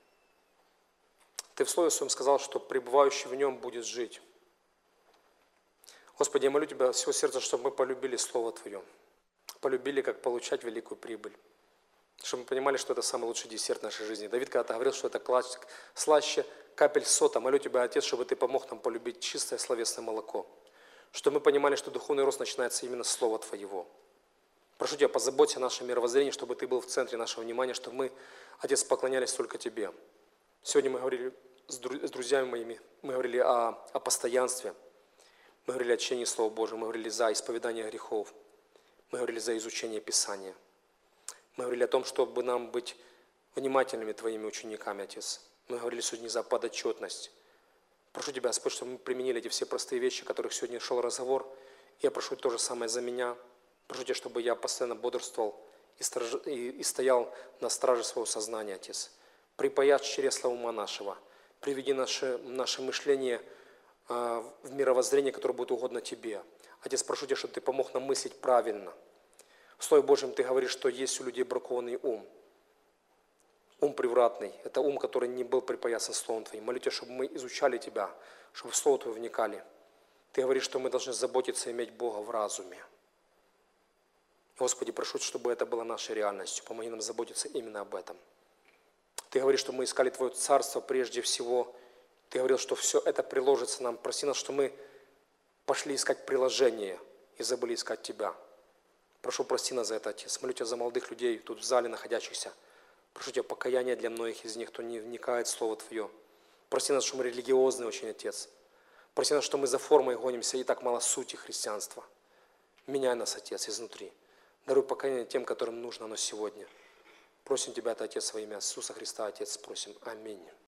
Ты в Слове Своем сказал, что пребывающий в Нем будет жить. Господи, я молю Тебя от всего сердца, чтобы мы полюбили Слово Твое. Полюбили, как получать великую прибыль. Чтобы мы понимали, что это самый лучший десерт нашей жизни. Давид когда-то говорил, что это слаще капель сота. Молю Тебя, Отец, чтобы Ты помог нам полюбить чистое словесное молоко. Чтобы мы понимали, что духовный рост начинается именно с Слова Твоего. Прошу Тебя, позаботься о нашем мировоззрении, чтобы Ты был в центре нашего внимания, чтобы мы, Отец, поклонялись только Тебе. Сегодня мы говорили с друзьями моими, мы говорили о, о постоянстве, мы говорили о чтении Слова Божьего, мы говорили за исповедание грехов, мы говорили за изучение Писания. Мы говорили о том, чтобы нам быть внимательными Твоими учениками, Отец. Мы говорили сегодня за подотчетность. Прошу Тебя, Господь, чтобы мы применили эти все простые вещи, о которых сегодня шел разговор. Я прошу то же самое за меня. Прошу Тебя, чтобы я постоянно бодрствовал и, страж... и, и стоял на страже своего сознания, Отец. Припаять чресла ума нашего. Приведи наше, наше мышление э, в мировоззрение, которое будет угодно Тебе. Отец, прошу Тебя, чтобы Ты помог нам мыслить правильно. В Слове Божьем Ты говоришь, что есть у людей бракованный ум. Ум превратный. Это ум, который не был припоясан Словом Твоим. Молю Тебя, чтобы мы изучали Тебя, чтобы в Слово Твое вникали. Ты говоришь, что мы должны заботиться и иметь Бога в разуме. Господи, прошу, чтобы это было нашей реальностью. Помоги нам заботиться именно об этом. Ты говоришь, что мы искали Твое Царство прежде всего. Ты говорил, что все это приложится нам. Проси нас, что мы пошли искать приложение и забыли искать Тебя. Прошу, прости нас за это, Отец. Молю Тебя за молодых людей тут в зале находящихся. Прошу Тебя покаяние для многих из них, кто не вникает в Слово Твое. Прости нас, что мы религиозные очень, Отец. Прости нас, что мы за формой гонимся и так мало сути христианства. Меняй нас, Отец, изнутри. Даруй покаяние тем, которым нужно оно сегодня. Просим Тебя, это, Отец, во имя Иисуса Христа, Отец, просим. Аминь.